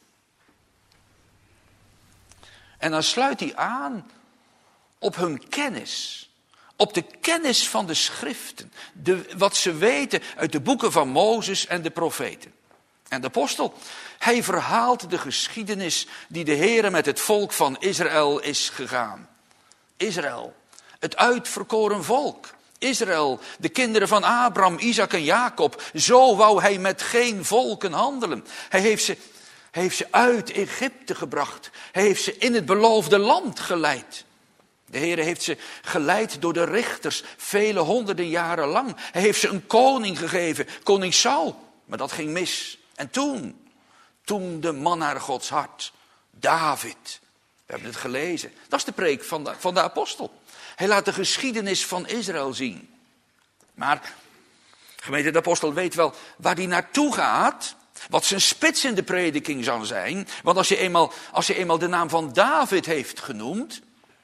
Speaker 1: En dan sluit hij aan op hun kennis. Op de kennis van de schriften. Wat ze weten uit de boeken van Mozes en de profeten. En de apostel, hij verhaalt de geschiedenis die de Heere met het volk van Israël is gegaan. Israël, het uitverkoren volk. Israël, de kinderen van Abraham, Isaac en Jacob. Zo wou hij met geen volken handelen. Hij heeft ze uit Egypte gebracht. Hij heeft ze in het beloofde land geleid. De Heer heeft ze geleid door de richters, vele honderden jaren lang. Hij heeft ze een koning gegeven, koning Saul. Maar dat ging mis. En toen de man naar Gods hart, David. We hebben het gelezen. Dat is de preek van de apostel. Hij laat de geschiedenis van Israël zien. Maar, gemeente, de apostel weet wel waar hij naartoe gaat. Wat zijn spitsende prediking zal zijn. Want als je eenmaal de naam van David heeft genoemd,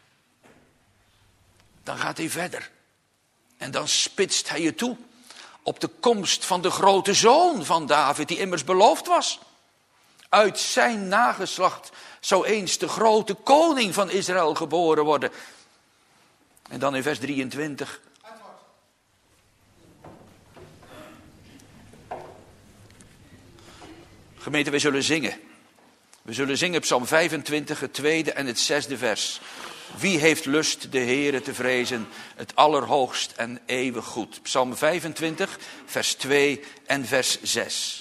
Speaker 1: dan gaat hij verder. En dan spitst hij je toe op de komst van de grote zoon van David, die immers beloofd was. Uit zijn nageslacht zou eens de grote koning van Israël geboren worden. En dan in vers 23. Gemeente, we zullen zingen. We zullen zingen Psalm 25, het 2e en het 6e vers. Wie heeft lust de Heere te vrezen, het allerhoogst en eeuwig goed. Psalm 25, vers 2 en vers 6.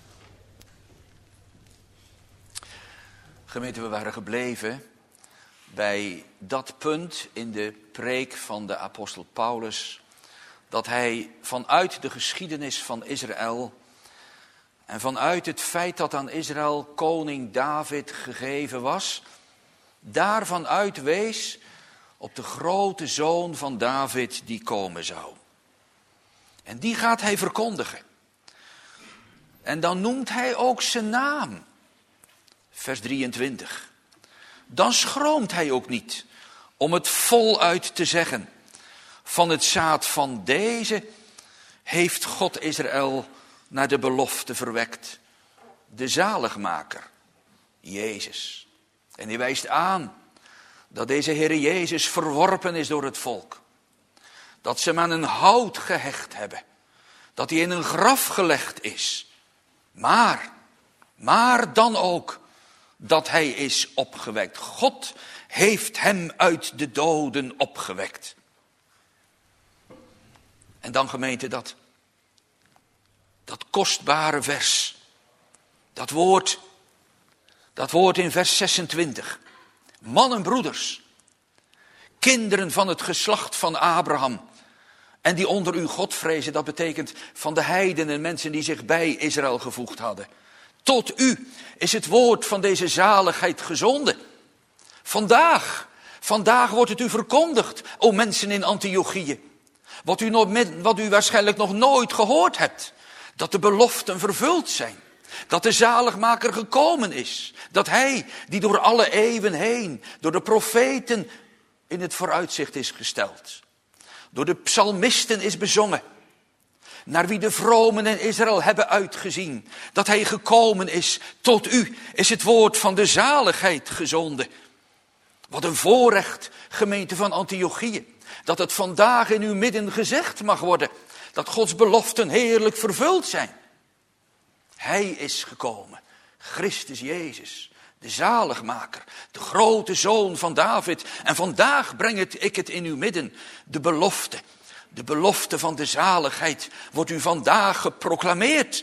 Speaker 1: Gemeente, we waren gebleven bij dat punt in de preek van de apostel Paulus, dat hij vanuit de geschiedenis van Israël en vanuit het feit dat aan Israël koning David gegeven was, daarvan uitwees op de grote zoon van David die komen zou. En die gaat hij verkondigen. En dan noemt hij ook zijn naam. Vers 23. Dan schroomt hij ook niet om het voluit te zeggen. Van het zaad van deze heeft God Israël naar de belofte verwekt. De zaligmaker, Jezus. En hij wijst aan dat deze Heere Jezus verworpen is door het volk. Dat ze hem aan een hout gehecht hebben. Dat hij in een graf gelegd is. Maar dan ook dat hij is opgewekt. God heeft hem uit de doden opgewekt. En dan gemeente dat kostbare vers. Dat woord in vers 26. Mannen, broeders, kinderen van het geslacht van Abraham. En die onder u God vrezen, dat betekent van de heidenen, mensen die zich bij Israël gevoegd hadden. Tot u is het woord van deze zaligheid gezonden. Vandaag wordt het u verkondigd, o mensen in Antiochië. Wat u waarschijnlijk nog nooit gehoord hebt. Dat de beloften vervuld zijn. Dat de zaligmaker gekomen is. Dat hij, die door alle eeuwen heen, door de profeten in het vooruitzicht is gesteld. Door de psalmisten is bezongen. Naar wie de vromen in Israël hebben uitgezien. Dat hij gekomen is. Tot u is het woord van de zaligheid gezonden. Wat een voorrecht, gemeente van Antiochië. Dat het vandaag in uw midden gezegd mag worden. Dat Gods beloften heerlijk vervuld zijn. Hij is gekomen. Christus Jezus. De zaligmaker. De grote zoon van David. En vandaag breng ik het in uw midden. De belofte. De belofte van de zaligheid wordt u vandaag geproclameerd.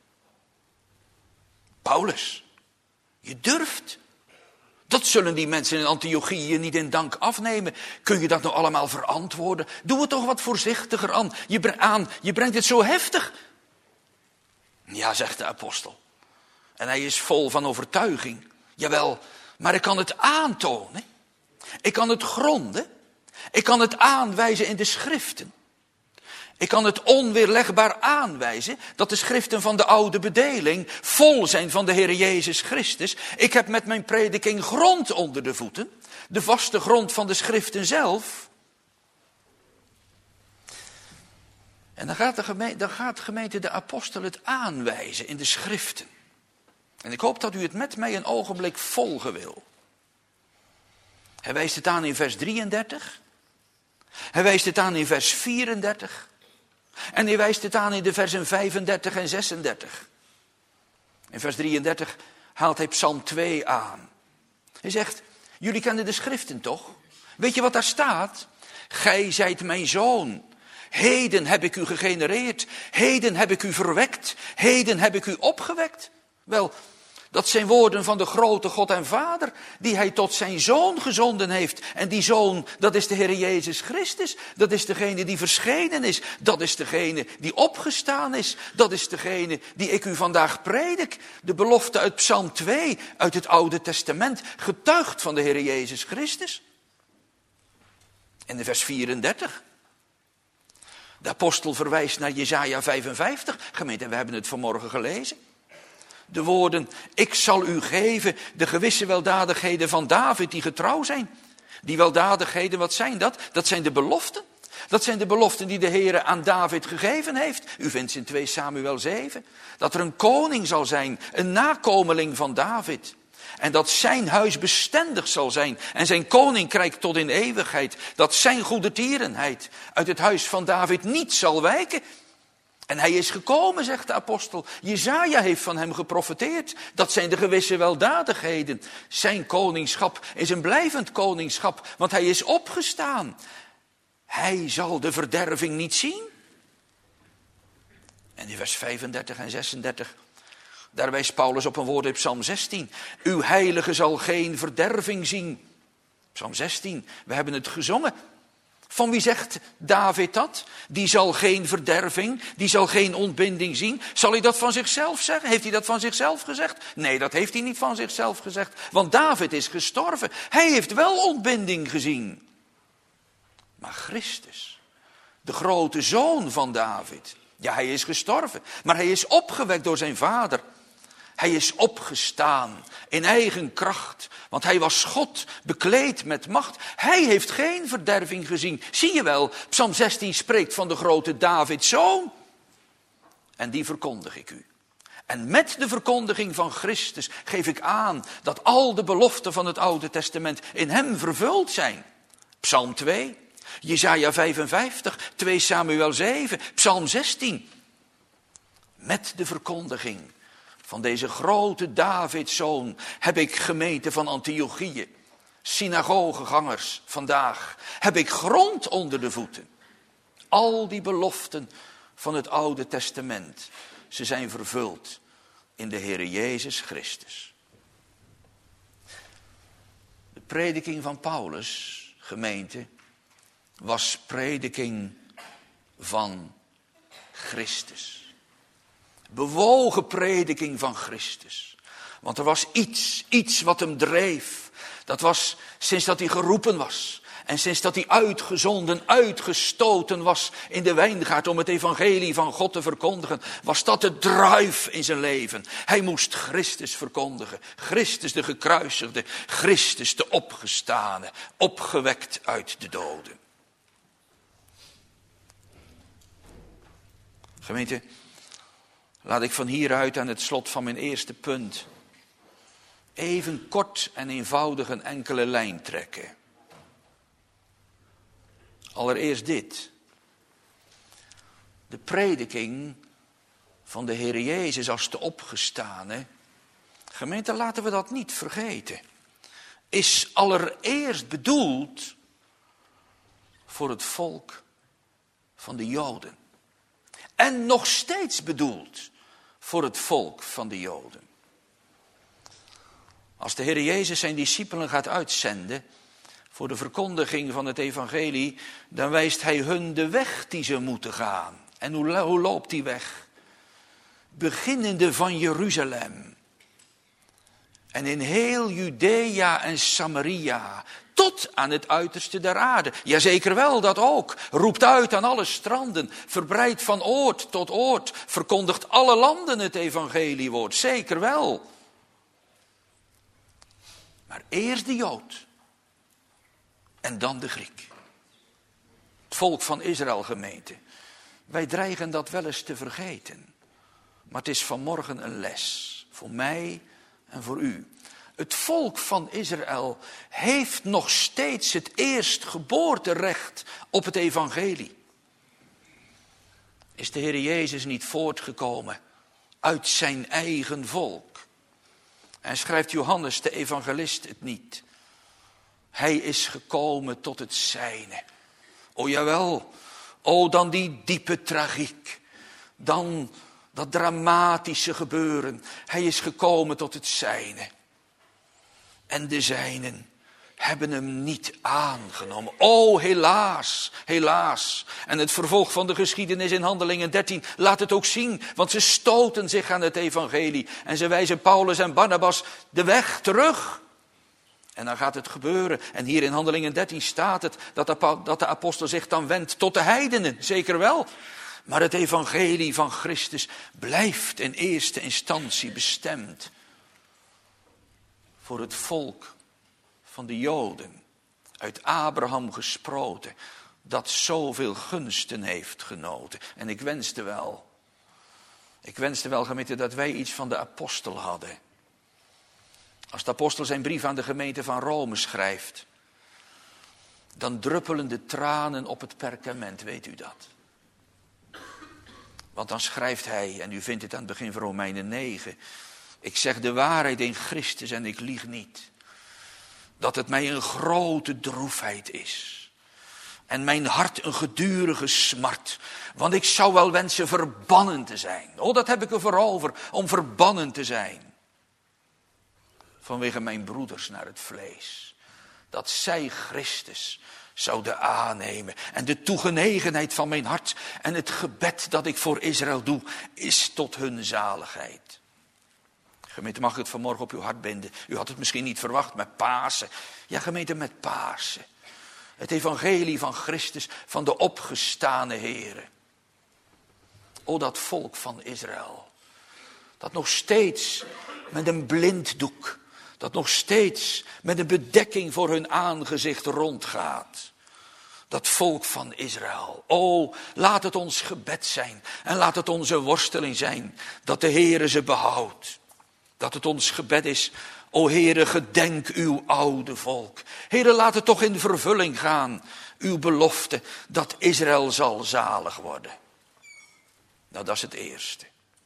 Speaker 1: Paulus, je durft. Dat zullen die mensen in Antiochië je niet in dank afnemen. Kun je dat nou allemaal verantwoorden? Doe het toch wat voorzichtiger aan. Je brengt het zo heftig. Ja, zegt de apostel. En hij is vol van overtuiging. Jawel, maar ik kan het aantonen. Ik kan het gronden. Ik kan het aanwijzen in de schriften. Ik kan het onweerlegbaar aanwijzen dat de schriften van de oude bedeling vol zijn van de Heer Jezus Christus. Ik heb met mijn prediking grond onder de voeten. De vaste grond van de schriften zelf. En dan gaat de gemeente de apostel het aanwijzen in de schriften. En ik hoop dat u het met mij een ogenblik volgen wil. Hij wijst het aan in vers 33. Hij wijst het aan in vers 34. En hij wijst het aan in de versen 35 en 36. In vers 33 haalt hij Psalm 2 aan. Hij zegt, jullie kennen de schriften toch? Weet je wat daar staat? Gij zijt mijn zoon. Heden heb ik u gegenereerd. Heden heb ik u verwekt. Heden heb ik u opgewekt. Wel, dat zijn woorden van de grote God en Vader, die hij tot zijn zoon gezonden heeft. En die zoon, dat is de Heer Jezus Christus. Dat is degene die verschenen is. Dat is degene die opgestaan is. Dat is degene die ik u vandaag predik. De belofte uit Psalm 2, uit het Oude Testament, getuigt van de Heer Jezus Christus. En in vers 34. De apostel verwijst naar Jesaja 55. Gemeente, we hebben het vanmorgen gelezen. De woorden, ik zal u geven de gewisse weldadigheden van David die getrouw zijn. Die weldadigheden, wat zijn dat? Dat zijn de beloften. Dat zijn de beloften die de Heer aan David gegeven heeft. U vindt ze in 2 Samuel 7. Dat er een koning zal zijn, een nakomeling van David. En dat zijn huis bestendig zal zijn. En zijn koninkrijk tot in eeuwigheid. Dat zijn goede tierenheid uit het huis van David niet zal wijken. En hij is gekomen, zegt de apostel. Jesaja heeft van hem geprofeteerd. Dat zijn de gewisse weldadigheden. Zijn koningschap is een blijvend koningschap, want hij is opgestaan. Hij zal de verderving niet zien. En in vers 35 en 36, daar wijst Paulus op een woord in Psalm 16. Uw heilige zal geen verderving zien. Psalm 16, we hebben het gezongen. Van wie zegt David dat? Die zal geen verderving, die zal geen ontbinding zien. Zal hij dat van zichzelf zeggen? Heeft hij dat van zichzelf gezegd? Nee, dat heeft hij niet van zichzelf gezegd. Want David is gestorven. Hij heeft wel ontbinding gezien. Maar Christus, de grote zoon van David, ja, hij is gestorven. Maar hij is opgewekt door zijn vader. Hij is opgestaan in eigen kracht. Want hij was God, bekleed met macht. Hij heeft geen verderving gezien. Zie je wel, Psalm 16 spreekt van de grote Davids zoon. En die verkondig ik u. En met de verkondiging van Christus geef ik aan dat al de beloften van het Oude Testament in hem vervuld zijn. Psalm 2, Jesaja 55, 2 Samuel 7, Psalm 16. Met de verkondiging van deze grote Davidszoon heb ik gemeente van Antiochië, synagogegangers vandaag, heb ik grond onder de voeten. Al die beloften van het Oude Testament, ze zijn vervuld in de Heere Jezus Christus. De prediking van Paulus, gemeente, was prediking van Christus. Bewogen prediking van Christus. Want er was iets wat hem dreef. Dat was sinds dat hij geroepen was. En sinds dat hij uitgezonden, uitgestoten was in de wijngaard om het evangelie van God te verkondigen, was dat de drive in zijn leven. Hij moest Christus verkondigen. Christus de gekruisigde, Christus de opgestane, opgewekt uit de doden. Gemeente, laat ik van hieruit aan het slot van mijn eerste punt even kort en eenvoudig een enkele lijn trekken. Allereerst dit. De prediking van de Heer Jezus als de opgestane, gemeente, laten we dat niet vergeten, is allereerst bedoeld voor het volk van de Joden. En nog steeds bedoeld voor het volk van de Joden. Als de Heer Jezus zijn discipelen gaat uitzenden voor de verkondiging van het evangelie, dan wijst hij hun de weg die ze moeten gaan. En hoe loopt die weg? Beginnende van Jeruzalem. En in heel Judea en Samaria, tot aan het uiterste der aarde. Jazeker wel, dat ook. Roept uit aan alle stranden, verbreidt van oord tot oord, verkondigt alle landen het evangeliewoord. Zeker wel. Maar eerst de Jood en dan de Griek. Het volk van Israël, gemeente. Wij dreigen dat wel eens te vergeten. Maar het is vanmorgen een les voor mij en voor u. Het volk van Israël heeft nog steeds het eerstgeboorterecht op het evangelie. Is de Heer Jezus niet voortgekomen uit zijn eigen volk? En schrijft Johannes de evangelist het niet. Hij is gekomen tot het zijne. O jawel, o dan die diepe tragiek. Dan dat dramatische gebeuren. Hij is gekomen tot het zijne. En de zijnen hebben hem niet aangenomen. O, helaas, helaas. En het vervolg van de geschiedenis in Handelingen 13 laat het ook zien. Want ze stoten zich aan het evangelie. En ze wijzen Paulus en Barnabas de weg terug. En dan gaat het gebeuren. En hier in Handelingen 13 staat het dat de apostel zich dan wendt tot de heidenen. Zeker wel. Maar het evangelie van Christus blijft in eerste instantie bestemd voor het volk van de Joden, uit Abraham gesproten, dat zoveel gunsten heeft genoten. En ik wenste wel, gemeente, dat wij iets van de apostel hadden. Als de apostel zijn brief aan de gemeente van Rome schrijft, dan druppelen de tranen op het perkament, weet u dat? Want dan schrijft hij, en u vindt het aan het begin van Romeinen 9... Ik zeg de waarheid in Christus en ik lieg niet. Dat het mij een grote droefheid is. En mijn hart een gedurige smart. Want ik zou wel wensen verbannen te zijn. Oh, dat heb ik ervoor over, om verbannen te zijn. Vanwege mijn broeders naar het vlees. dat zij Christus zouden aannemen. En de toegenegenheid van mijn hart en het gebed dat ik voor Israël doe, is tot hun zaligheid. Gemeente, mag ik het vanmorgen op uw hart binden? U had het misschien niet verwacht met Pasen. Ja, gemeente, met Pasen. Het evangelie van Christus, van de opgestane Here. O, dat volk van Israël. Dat nog steeds met een blinddoek, dat nog steeds met een bedekking voor hun aangezicht rondgaat. Dat volk van Israël. O, laat het ons gebed zijn en laat het onze worsteling zijn dat de Heere ze behoudt. Dat het ons gebed is, o Heere, gedenk uw oude volk. Heere, laat het toch in vervulling gaan, uw belofte, dat Israël zal zalig worden. Nou, dat is het eerste.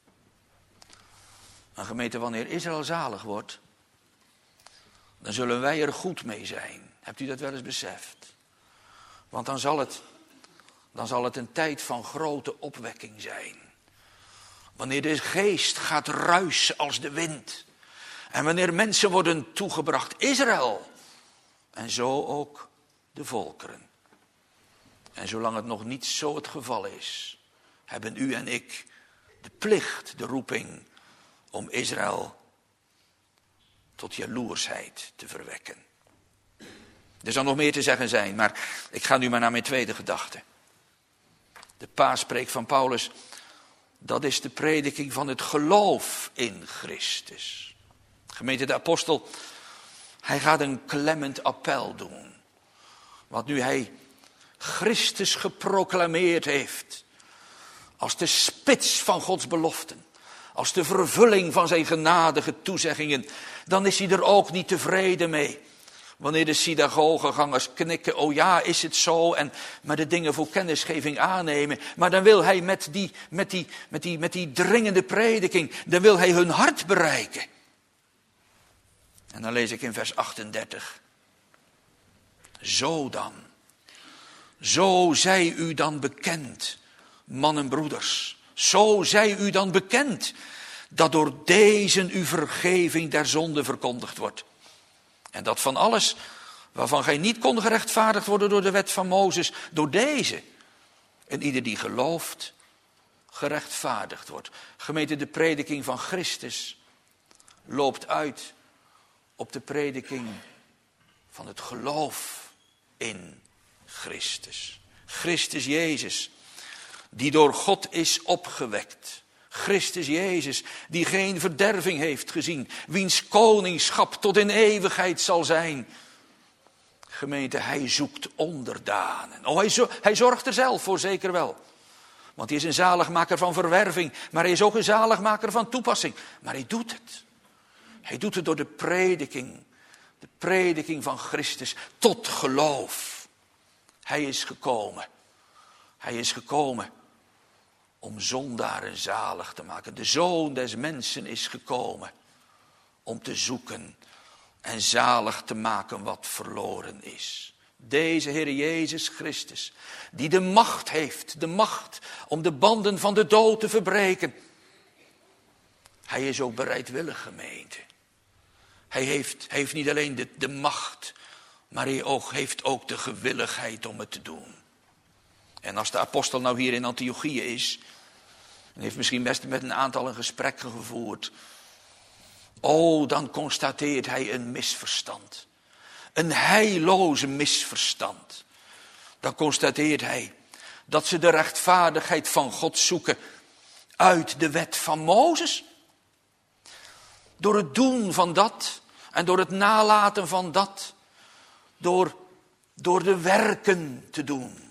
Speaker 1: Maar gemeente, wanneer Israël zalig wordt, dan zullen wij er goed mee zijn. Hebt u dat wel eens beseft? Want dan zal het een tijd van grote opwekking zijn. Wanneer de geest gaat ruisen als de wind. En wanneer mensen worden toegebracht, Israël. En zo ook de volkeren. En zolang het nog niet zo het geval is, hebben u en ik de plicht, de roeping om Israël tot jaloersheid te verwekken. Er zal nog meer te zeggen zijn, maar ik ga nu maar naar mijn tweede gedachte. De paaspreek van Paulus, dat is de prediking van het geloof in Christus. Gemeente, de apostel, hij gaat een klemmend appel doen. Want nu hij Christus geproclameerd heeft als de spits van Gods beloften, als de vervulling van zijn genadige toezeggingen, dan is hij er ook niet tevreden mee. Wanneer de synagogegangers knikken, oh ja, is het zo, maar de dingen voor kennisgeving aannemen. Maar dan wil hij met die dringende prediking, dan wil hij hun hart bereiken. En dan lees ik in vers 38. Zo dan, zo zij u dan bekend, mannen en broeders. Zo zij u dan bekend, dat door deze uw vergeving der zonde verkondigd wordt. En dat van alles waarvan gij niet kon gerechtvaardigd worden door de wet van Mozes, door deze. En ieder die gelooft, gerechtvaardigd wordt. Gemeente, de prediking van Christus loopt uit op de prediking van het geloof in Christus. Christus Jezus, die door God is opgewekt. Christus Jezus, die geen verderving heeft gezien, wiens koningschap tot in eeuwigheid zal zijn. Gemeente, hij zoekt onderdanen. Oh, hij zorgt er zelf voor, zeker wel. Want hij is een zaligmaker van verwerving, maar hij is ook een zaligmaker van toepassing. Maar hij doet het. Hij doet het door de prediking van Christus tot geloof. Hij is gekomen. Hij is gekomen om zondaren zalig te maken. De Zoon des mensen is gekomen om te zoeken en zalig te maken wat verloren is. Deze Heer Jezus Christus, die de macht heeft, de macht om de banden van de dood te verbreken. Hij is ook bereidwillig, gemeente. Hij heeft niet alleen de macht, maar hij heeft ook de gewilligheid om het te doen. En als de apostel nou hier in Antiochië is, en heeft misschien best met een aantal een gesprek gevoerd. Oh, dan constateert hij een misverstand. Een heilloze misverstand. Dan constateert hij dat ze de rechtvaardigheid van God zoeken uit de wet van Mozes. Door het doen van dat en door het nalaten van dat. Door de werken te doen.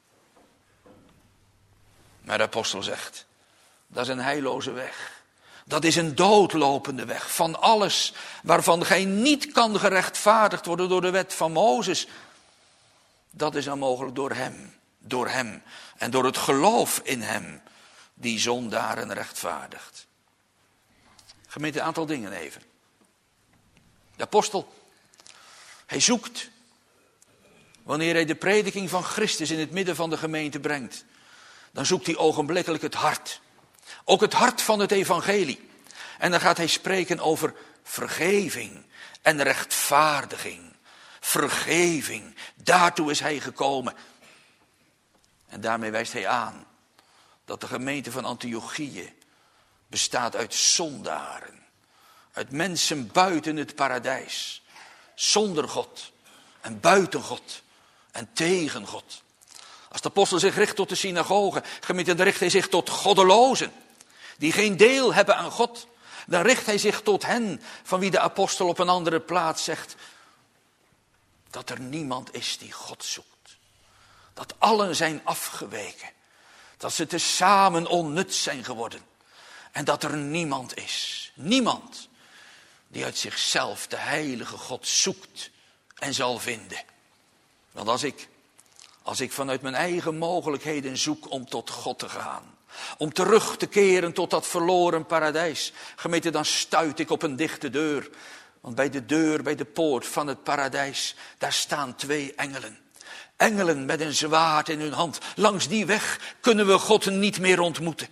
Speaker 1: Maar de apostel zegt, dat is een heilloze weg. Dat is een doodlopende weg. Van alles waarvan gij niet kan gerechtvaardigd worden door de wet van Mozes. Dat is dan mogelijk door hem. En door het geloof in hem. Die zondaren rechtvaardigt. Gemeente, een aantal dingen even. De apostel, hij zoekt. Wanneer hij de prediking van Christus in het midden van de gemeente brengt. Dan zoekt hij ogenblikkelijk het hart. Ook het hart van het evangelie. En dan gaat hij spreken over vergeving en rechtvaardiging. Vergeving, daartoe is hij gekomen. En daarmee wijst hij aan dat de gemeente van Antiochië bestaat uit zondaren. Uit mensen buiten het paradijs. Zonder God en buiten God en tegen God. Als de apostel zich richt tot de synagoge, gemeente, dan richt hij zich tot goddelozen. Die geen deel hebben aan God. Dan richt hij zich tot hen van wie de apostel op een andere plaats zegt dat er niemand is die God zoekt. Dat allen zijn afgeweken. Dat ze tezamen onnut zijn geworden. En dat er niemand is. Niemand die uit zichzelf de heilige God zoekt en zal vinden. Want als ik vanuit mijn eigen mogelijkheden zoek om tot God te gaan. Om terug te keren tot dat verloren paradijs. Gemeente, dan stuit ik op een dichte deur. Want bij de deur, bij de poort van het paradijs, daar staan 2 engelen. Engelen met een zwaard in hun hand. Langs die weg kunnen we God niet meer ontmoeten.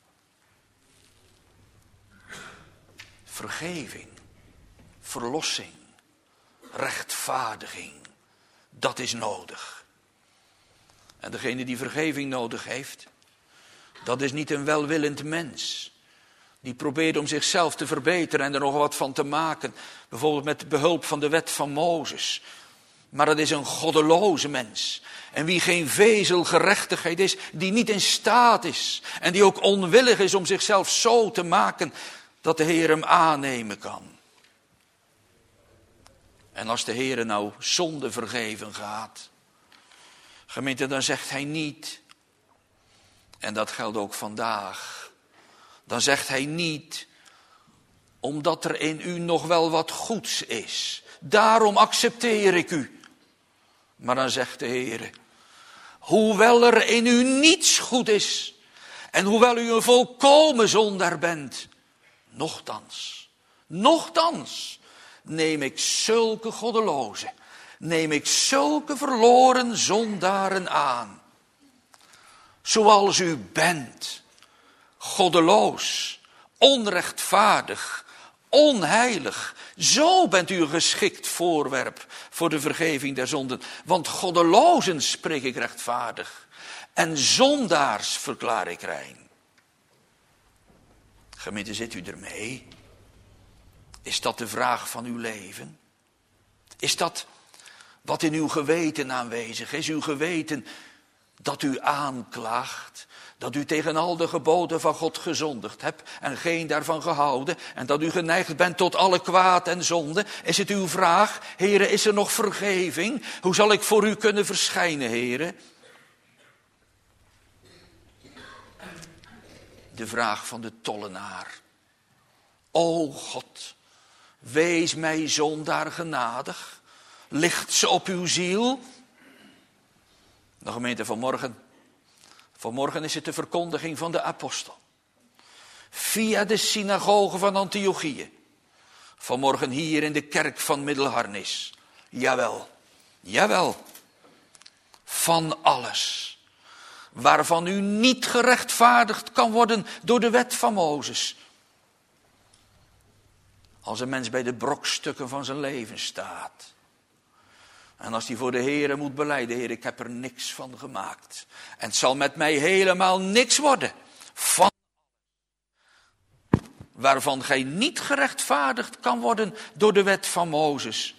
Speaker 1: Vergeving, verlossing, rechtvaardiging, dat is nodig. En degene die vergeving nodig heeft, dat is niet een welwillend mens. Die probeert om zichzelf te verbeteren en er nog wat van te maken. Bijvoorbeeld met behulp van de wet van Mozes. Maar dat is een goddeloze mens. En wie geen vezel gerechtigheid is, die niet in staat is. En die ook onwillig is om zichzelf zo te maken dat de Heer hem aannemen kan. En als de Heer nou zonde vergeven gaat, gemeente, dan zegt hij niet, en dat geldt ook vandaag, dan zegt hij niet, omdat er in u nog wel wat goeds is, daarom accepteer ik u. Maar dan zegt de Heer, hoewel er in u niets goed is, en hoewel u een volkomen zondaar bent, nochtans neem ik zulke goddelozen, neem ik zulke verloren zondaren aan. Zoals u bent, goddeloos, onrechtvaardig, onheilig. Zo bent u een geschikt voorwerp voor de vergeving der zonden. Want goddelozen spreek ik rechtvaardig en zondaars verklaar ik rein. Gemeente, zit u ermee? Is dat de vraag van uw leven? Is dat wat in uw geweten aanwezig is? Uw geweten dat u aanklaagt, dat u tegen al de geboden van God gezondigd hebt en geen daarvan gehouden en dat u geneigd bent tot alle kwaad en zonde. Is het uw vraag, Heere, is er nog vergeving? Hoe zal ik voor u kunnen verschijnen, Heere? De vraag van de tollenaar. O God, wees mij zondaar genadig. Ligt ze op uw ziel? De gemeente vanmorgen is het de verkondiging van de apostel. Via de synagoge van Antiochië. Vanmorgen hier in de kerk van Middelharnis. Jawel. Van alles. Waarvan u niet gerechtvaardigd kan worden door de wet van Mozes. Als een mens bij de brokstukken van zijn leven staat. En als hij voor de Heere moet belijden, Heer, ik heb er niks van gemaakt. En het zal met mij helemaal niks worden. Van waarvan gij niet gerechtvaardigd kan worden door de wet van Mozes.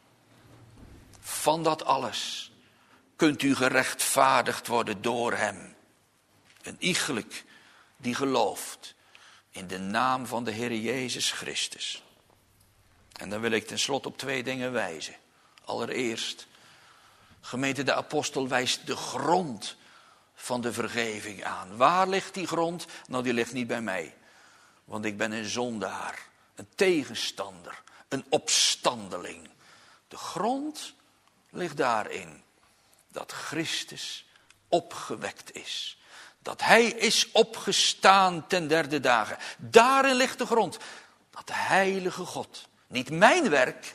Speaker 1: Van dat alles kunt u gerechtvaardigd worden door hem. Een iegelijk die gelooft in de naam van de Heer Jezus Christus. En dan wil ik tenslotte op 2 dingen wijzen. Allereerst, gemeente, de apostel wijst de grond van de vergeving aan. Waar ligt die grond? Nou, die ligt niet bij mij. Want ik ben een zondaar, een tegenstander, een opstandeling. De grond ligt daarin dat Christus opgewekt is. Dat hij is opgestaan ten 3e dagen. Daarin ligt de grond. Dat de heilige God, niet mijn werk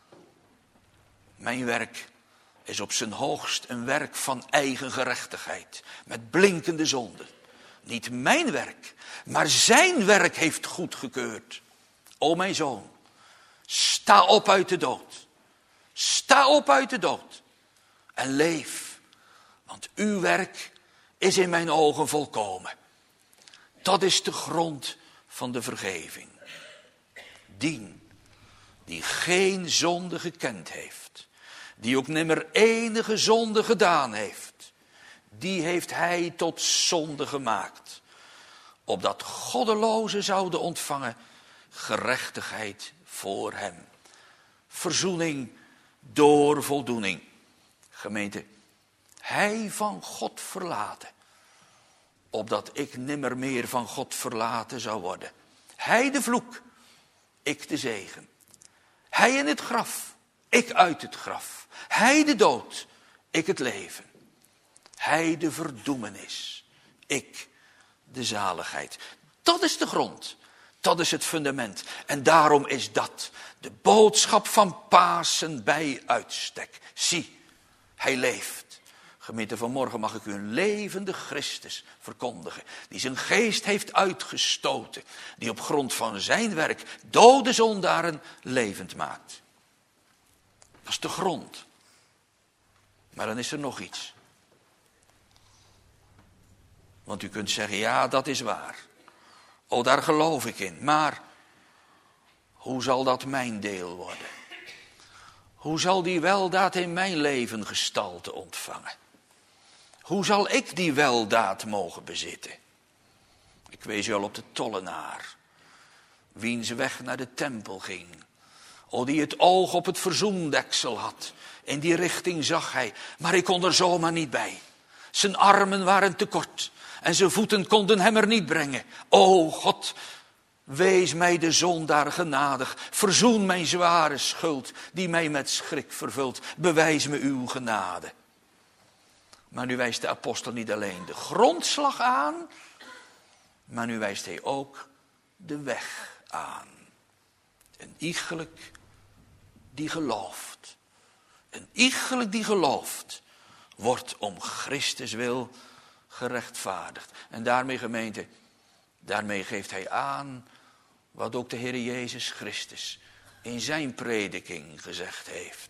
Speaker 1: is op zijn hoogst een werk van eigen gerechtigheid. Met blinkende zonde. Niet mijn werk, maar zijn werk heeft goedgekeurd. O mijn zoon, sta op uit de dood. Sta op uit de dood en leef, want uw werk is in mijn ogen volkomen. Dat is de grond van de vergeving. Dien die geen zonde gekend heeft, die ook nimmer enige zonde gedaan heeft, die heeft hij tot zonde gemaakt, opdat goddelozen zouden ontvangen gerechtigheid voor hem. Verzoening door voldoening. Gemeente, hij van God verlaten, opdat ik nimmer meer van God verlaten zou worden. Hij de vloek, ik de zegen. Hij in het graf, ik uit het graf. Hij de dood, ik het leven. Hij de verdoemenis, ik de zaligheid. Dat is de grond, dat is het fundament. En daarom is dat de boodschap van Pasen bij uitstek. Zie, hij leeft. Gemeente, vanmorgen mag ik u een levende Christus verkondigen, die zijn geest heeft uitgestoten, die op grond van zijn werk dode zondaren levend maakt. Dat is de grond. Maar dan is er nog iets. Want u kunt zeggen, ja, dat is waar. Oh, daar geloof ik in. Maar hoe zal dat mijn deel worden? Hoe zal die weldaad in mijn leven gestalte ontvangen? Hoe zal ik die weldaad mogen bezitten? Ik wees u al op de tollenaar, wiens weg naar de tempel ging. O, die het oog op het verzoendeksel had. In die richting zag hij, maar ik kon er zomaar niet bij. Zijn armen waren te kort en zijn voeten konden hem er niet brengen. O God, wees mij de zondaar genadig. Verzoen mijn zware schuld die mij met schrik vervult. Bewijs me uw genade. Maar nu wijst de apostel niet alleen de grondslag aan, maar nu wijst hij ook de weg aan. Een iegelijk die gelooft. Een iegelijk die gelooft, wordt om Christus wil gerechtvaardigd. En daarmee, gemeente, daarmee geeft hij aan wat ook de Heer Jezus Christus in zijn prediking gezegd heeft.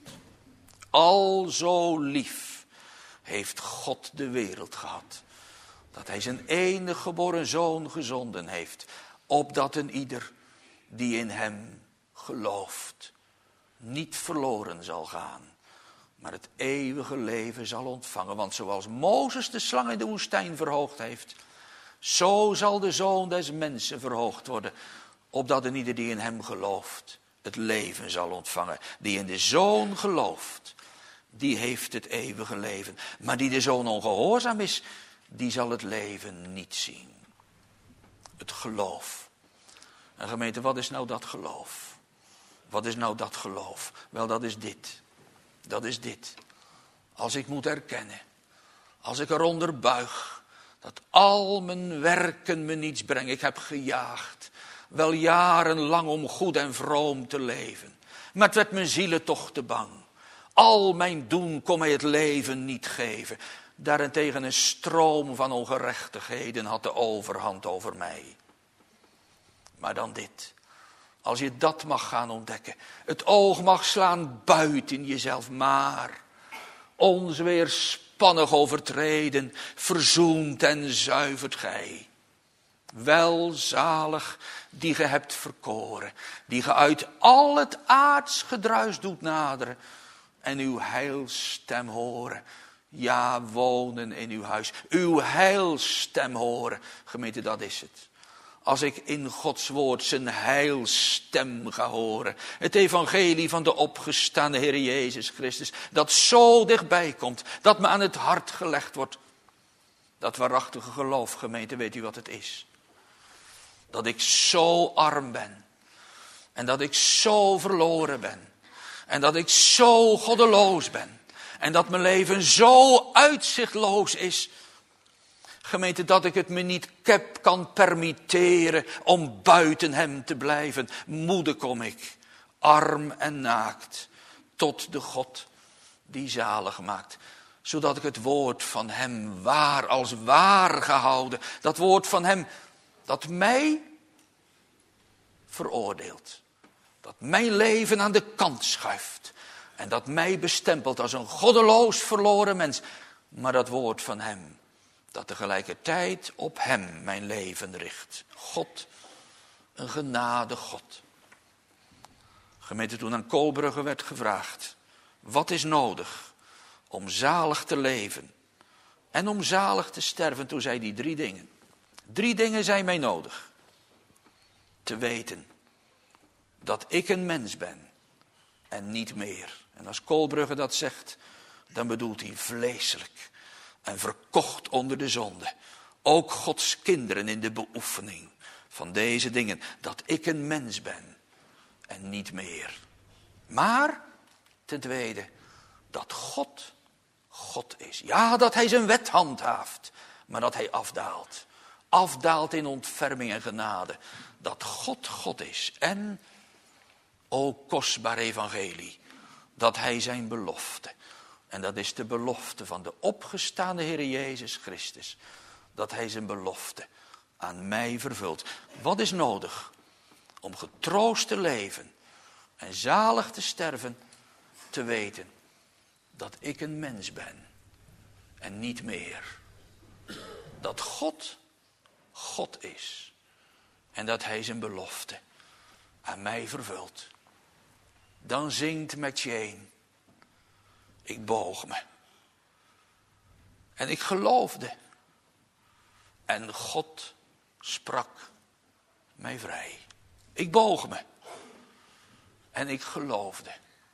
Speaker 1: Al zo lief heeft God de wereld gehad, dat hij zijn enige geboren zoon gezonden heeft, opdat een ieder die in hem gelooft niet verloren zal gaan, maar het eeuwige leven zal ontvangen. Want zoals Mozes de slang in de woestijn verhoogd heeft, zo zal de Zoon des Mensen verhoogd worden, opdat een ieder die in hem gelooft het leven zal ontvangen. Die in de Zoon gelooft, die heeft het eeuwige leven. Maar die de Zoon ongehoorzaam is, die zal het leven niet zien. Het geloof. En gemeente, wat is nou dat geloof? Wat is nou dat geloof? Wel, dat is dit. Dat is dit. Als ik moet erkennen, als ik eronder buig, dat al mijn werken me niets brengen. Ik heb gejaagd, wel jarenlang om goed en vroom te leven. Maar het werd mijn zielen toch te bang. Al mijn doen kon mij het leven niet geven. Daarentegen een stroom van ongerechtigheden had de overhand over mij. Maar dan dit. Als je dat mag gaan ontdekken. Het oog mag slaan buiten jezelf. Maar ons weerspannig overtreden, verzoent en zuivert gij. Welzalig die ge hebt verkoren. Die ge uit al het aards gedruis doet naderen. En uw heilstem horen. Ja, wonen in uw huis. Uw heilstem horen. Gemeente, dat is het. Als ik in Gods woord zijn heilstem ga horen. Het evangelie van de opgestane Heer Jezus Christus. Dat zo dichtbij komt. Dat me aan het hart gelegd wordt. Dat waarachtige geloof, gemeente, weet u wat het is? Dat ik zo arm ben. En dat ik zo verloren ben. En dat ik zo goddeloos ben. En dat mijn leven zo uitzichtloos is. Gemeente, dat ik het me niet kan permitteren om buiten hem te blijven. Moede kom ik, arm en naakt, tot de God die zalig maakt. Zodat ik het woord van hem waar als waar gehouden. Dat woord van hem dat mij veroordeelt. Dat mijn leven aan de kant schuift. En dat mij bestempelt als een goddeloos verloren mens. Maar dat woord van hem, dat tegelijkertijd op hem mijn leven richt. God, een genade God. Gemeente, toen aan Koolbrugge werd gevraagd, wat is nodig om zalig te leven en om zalig te sterven? Toen zei hij 3 dingen. 3 dingen zijn mij nodig. Te weten dat ik een mens ben en niet meer. En als Koolbrugge dat zegt, dan bedoelt hij vleeselijk en verkocht onder de zonde. Ook Gods kinderen in de beoefening van deze dingen. Dat ik een mens ben en niet meer. Maar, ten tweede, dat God God is. Ja, dat hij zijn wet handhaaft, maar dat hij afdaalt. Afdaalt in ontferming en genade. Dat God God is. En, o kostbaar evangelie, dat hij zijn belofte. En dat is de belofte van de opgestaande Heer Jezus Christus. Dat hij zijn belofte aan mij vervult. Wat is nodig om getroost te leven en zalig te sterven? Te weten dat ik een mens ben en niet meer. Dat God God is. En dat hij zijn belofte aan mij vervult. Dan zingt McShane, ik boog me. En ik geloofde. En God sprak mij vrij. Ik boog me. En ik geloofde.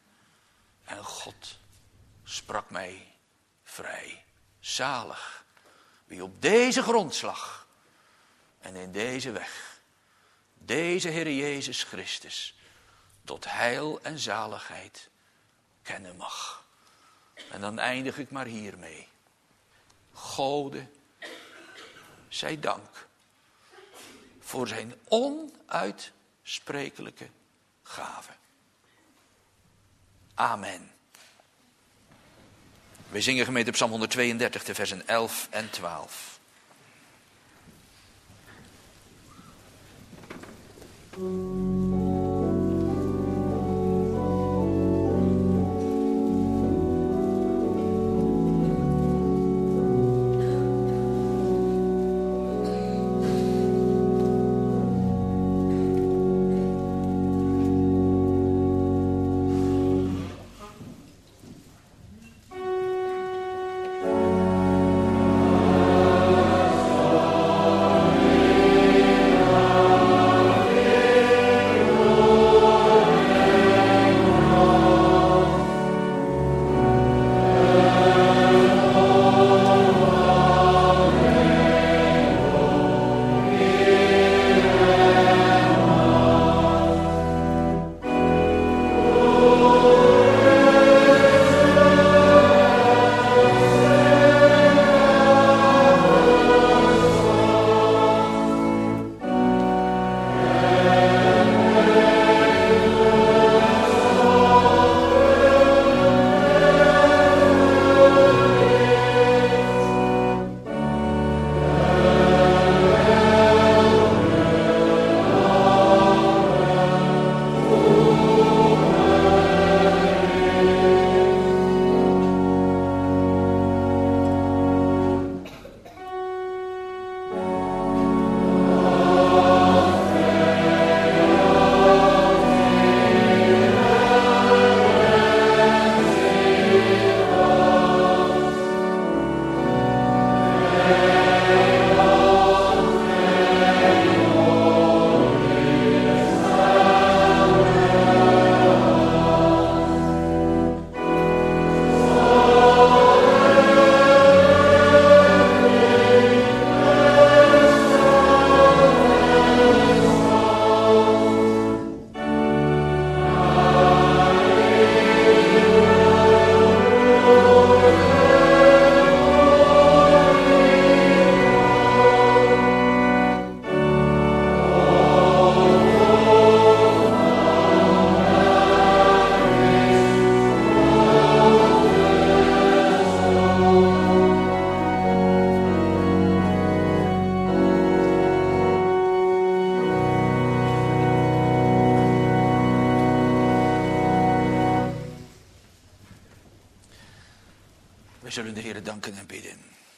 Speaker 1: En God sprak mij vrij. Zalig wie op deze grondslag en in deze weg deze Heer Jezus Christus tot heil en zaligheid kennen mag. En dan eindig ik maar hiermee. Gode zij dank voor zijn onuitsprekelijke gave. Amen. We zingen gemeente Psalm 132, de versen 11 en 12. zullen de Heer danken en bidden.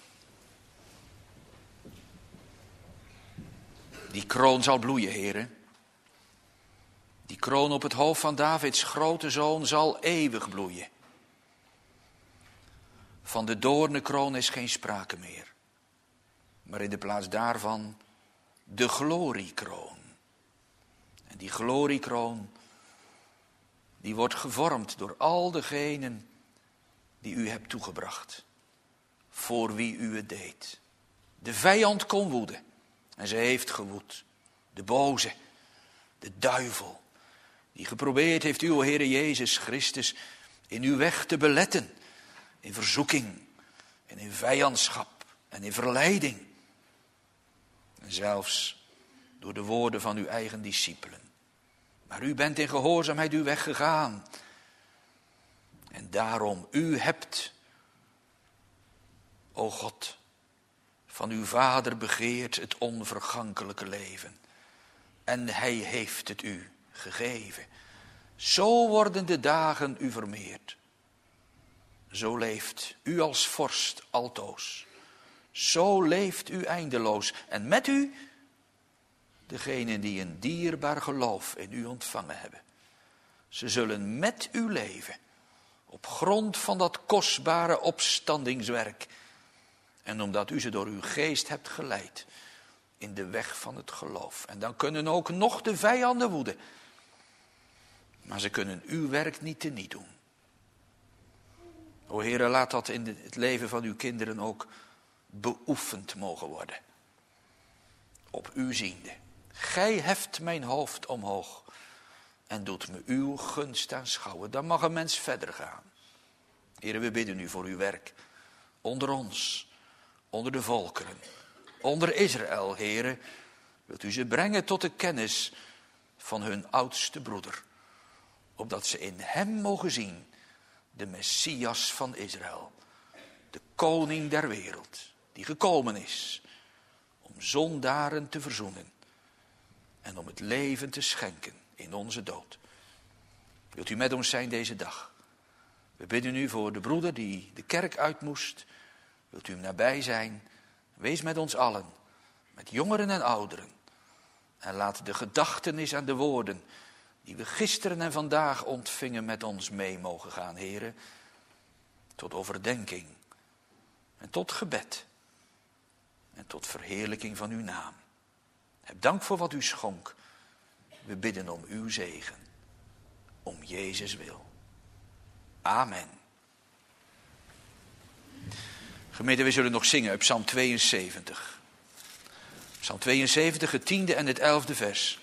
Speaker 1: Die kroon zal bloeien, heren. Die kroon op het hoofd van Davids grote zoon zal eeuwig bloeien. Van de doornenkroon is geen sprake meer. Maar in de plaats daarvan de gloriekroon. En die gloriekroon, die wordt gevormd door al degenen die u hebt toegebracht. Voor wie u het deed. De vijand kon woeden. En ze heeft gewoed. De boze, de duivel, die geprobeerd heeft uw Heere Jezus Christus in uw weg te beletten. In verzoeking en in vijandschap en in verleiding. En zelfs door de woorden van uw eigen discipelen. Maar u bent in gehoorzaamheid uw weg gegaan. En daarom, u hebt, o God, van uw Vader begeert het onvergankelijke leven. En hij heeft het u gegeven. Zo worden de dagen u vermeerd. Zo leeft u als vorst altoos. Zo leeft u eindeloos. En met u, degenen die een dierbaar geloof in u ontvangen hebben. Ze zullen met u leven. Op grond van dat kostbare opstandingswerk. En omdat u ze door uw geest hebt geleid. In de weg van het geloof. En dan kunnen ook nog de vijanden woeden. Maar ze kunnen uw werk niet teniet doen. O Heere, laat dat in het leven van uw kinderen ook beoefend mogen worden. Op u ziende. Gij heft mijn hoofd omhoog. En doet me uw gunst aanschouwen. Dan mag een mens verder gaan. Heere, we bidden u voor uw werk. Onder ons. Onder de volkeren. Onder Israël, Heere. Wilt u ze brengen tot de kennis van hun oudste broeder. Opdat ze in hem mogen zien. De Messias van Israël. De koning der wereld. Die gekomen is. Om zondaren te verzoenen. En om het leven te schenken in onze dood. Wilt u met ons zijn deze dag. We bidden u voor de broeder die de kerk uit moest. Wilt u hem nabij zijn. Wees met ons allen. Met jongeren en ouderen. En laat de gedachtenis aan de woorden die we gisteren en vandaag ontvingen met ons mee mogen gaan, heren. Tot overdenking. En tot gebed. En tot verheerlijking van uw naam. Heb dank voor wat u schonk. We bidden om uw zegen. Om Jezus wil. Amen. Gemeente, we zullen nog zingen op Psalm 72. Psalm 72, het 10e en het 11e vers.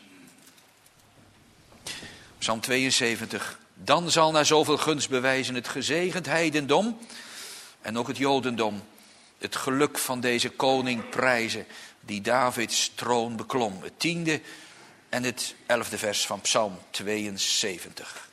Speaker 1: Psalm 72. Dan zal na zoveel gunst bewijzen het gezegend heidendom en ook het jodendom het geluk van deze koning prijzen die Davids troon beklom. Het 10e en het 11e vers van Psalm 72.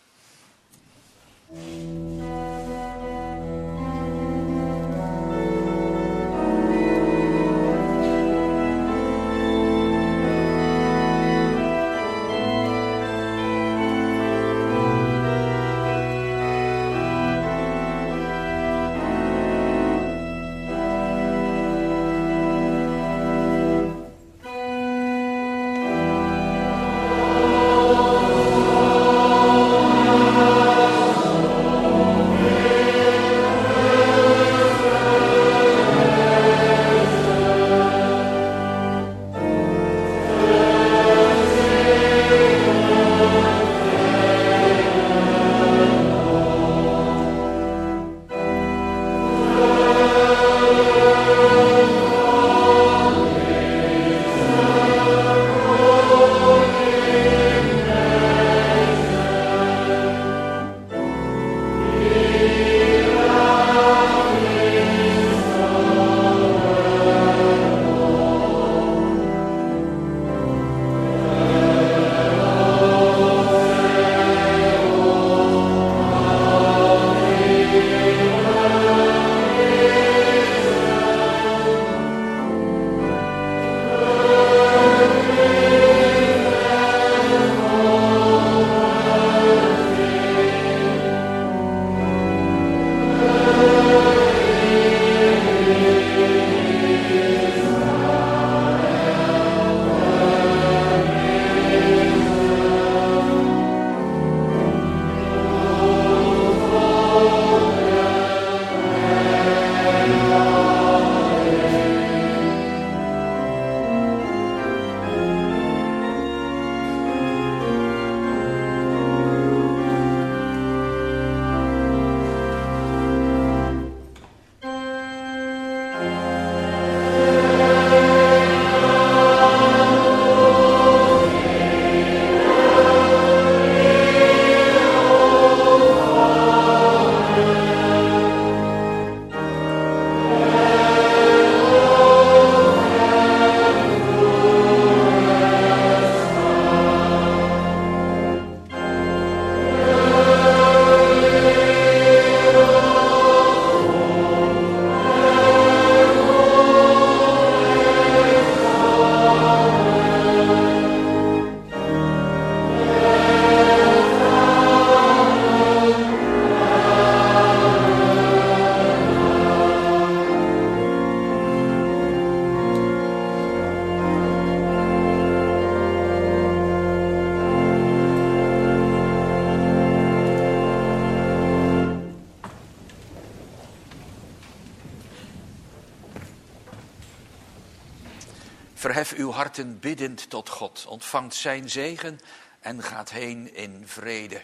Speaker 1: Verhef uw harten biddend tot God. Ontvangt zijn zegen en gaat heen in vrede.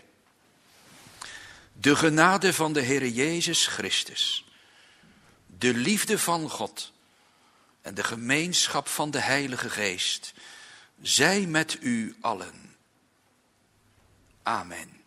Speaker 1: De genade van de Heere Jezus Christus, de liefde van God en de gemeenschap van de Heilige Geest, zij met u allen. Amen.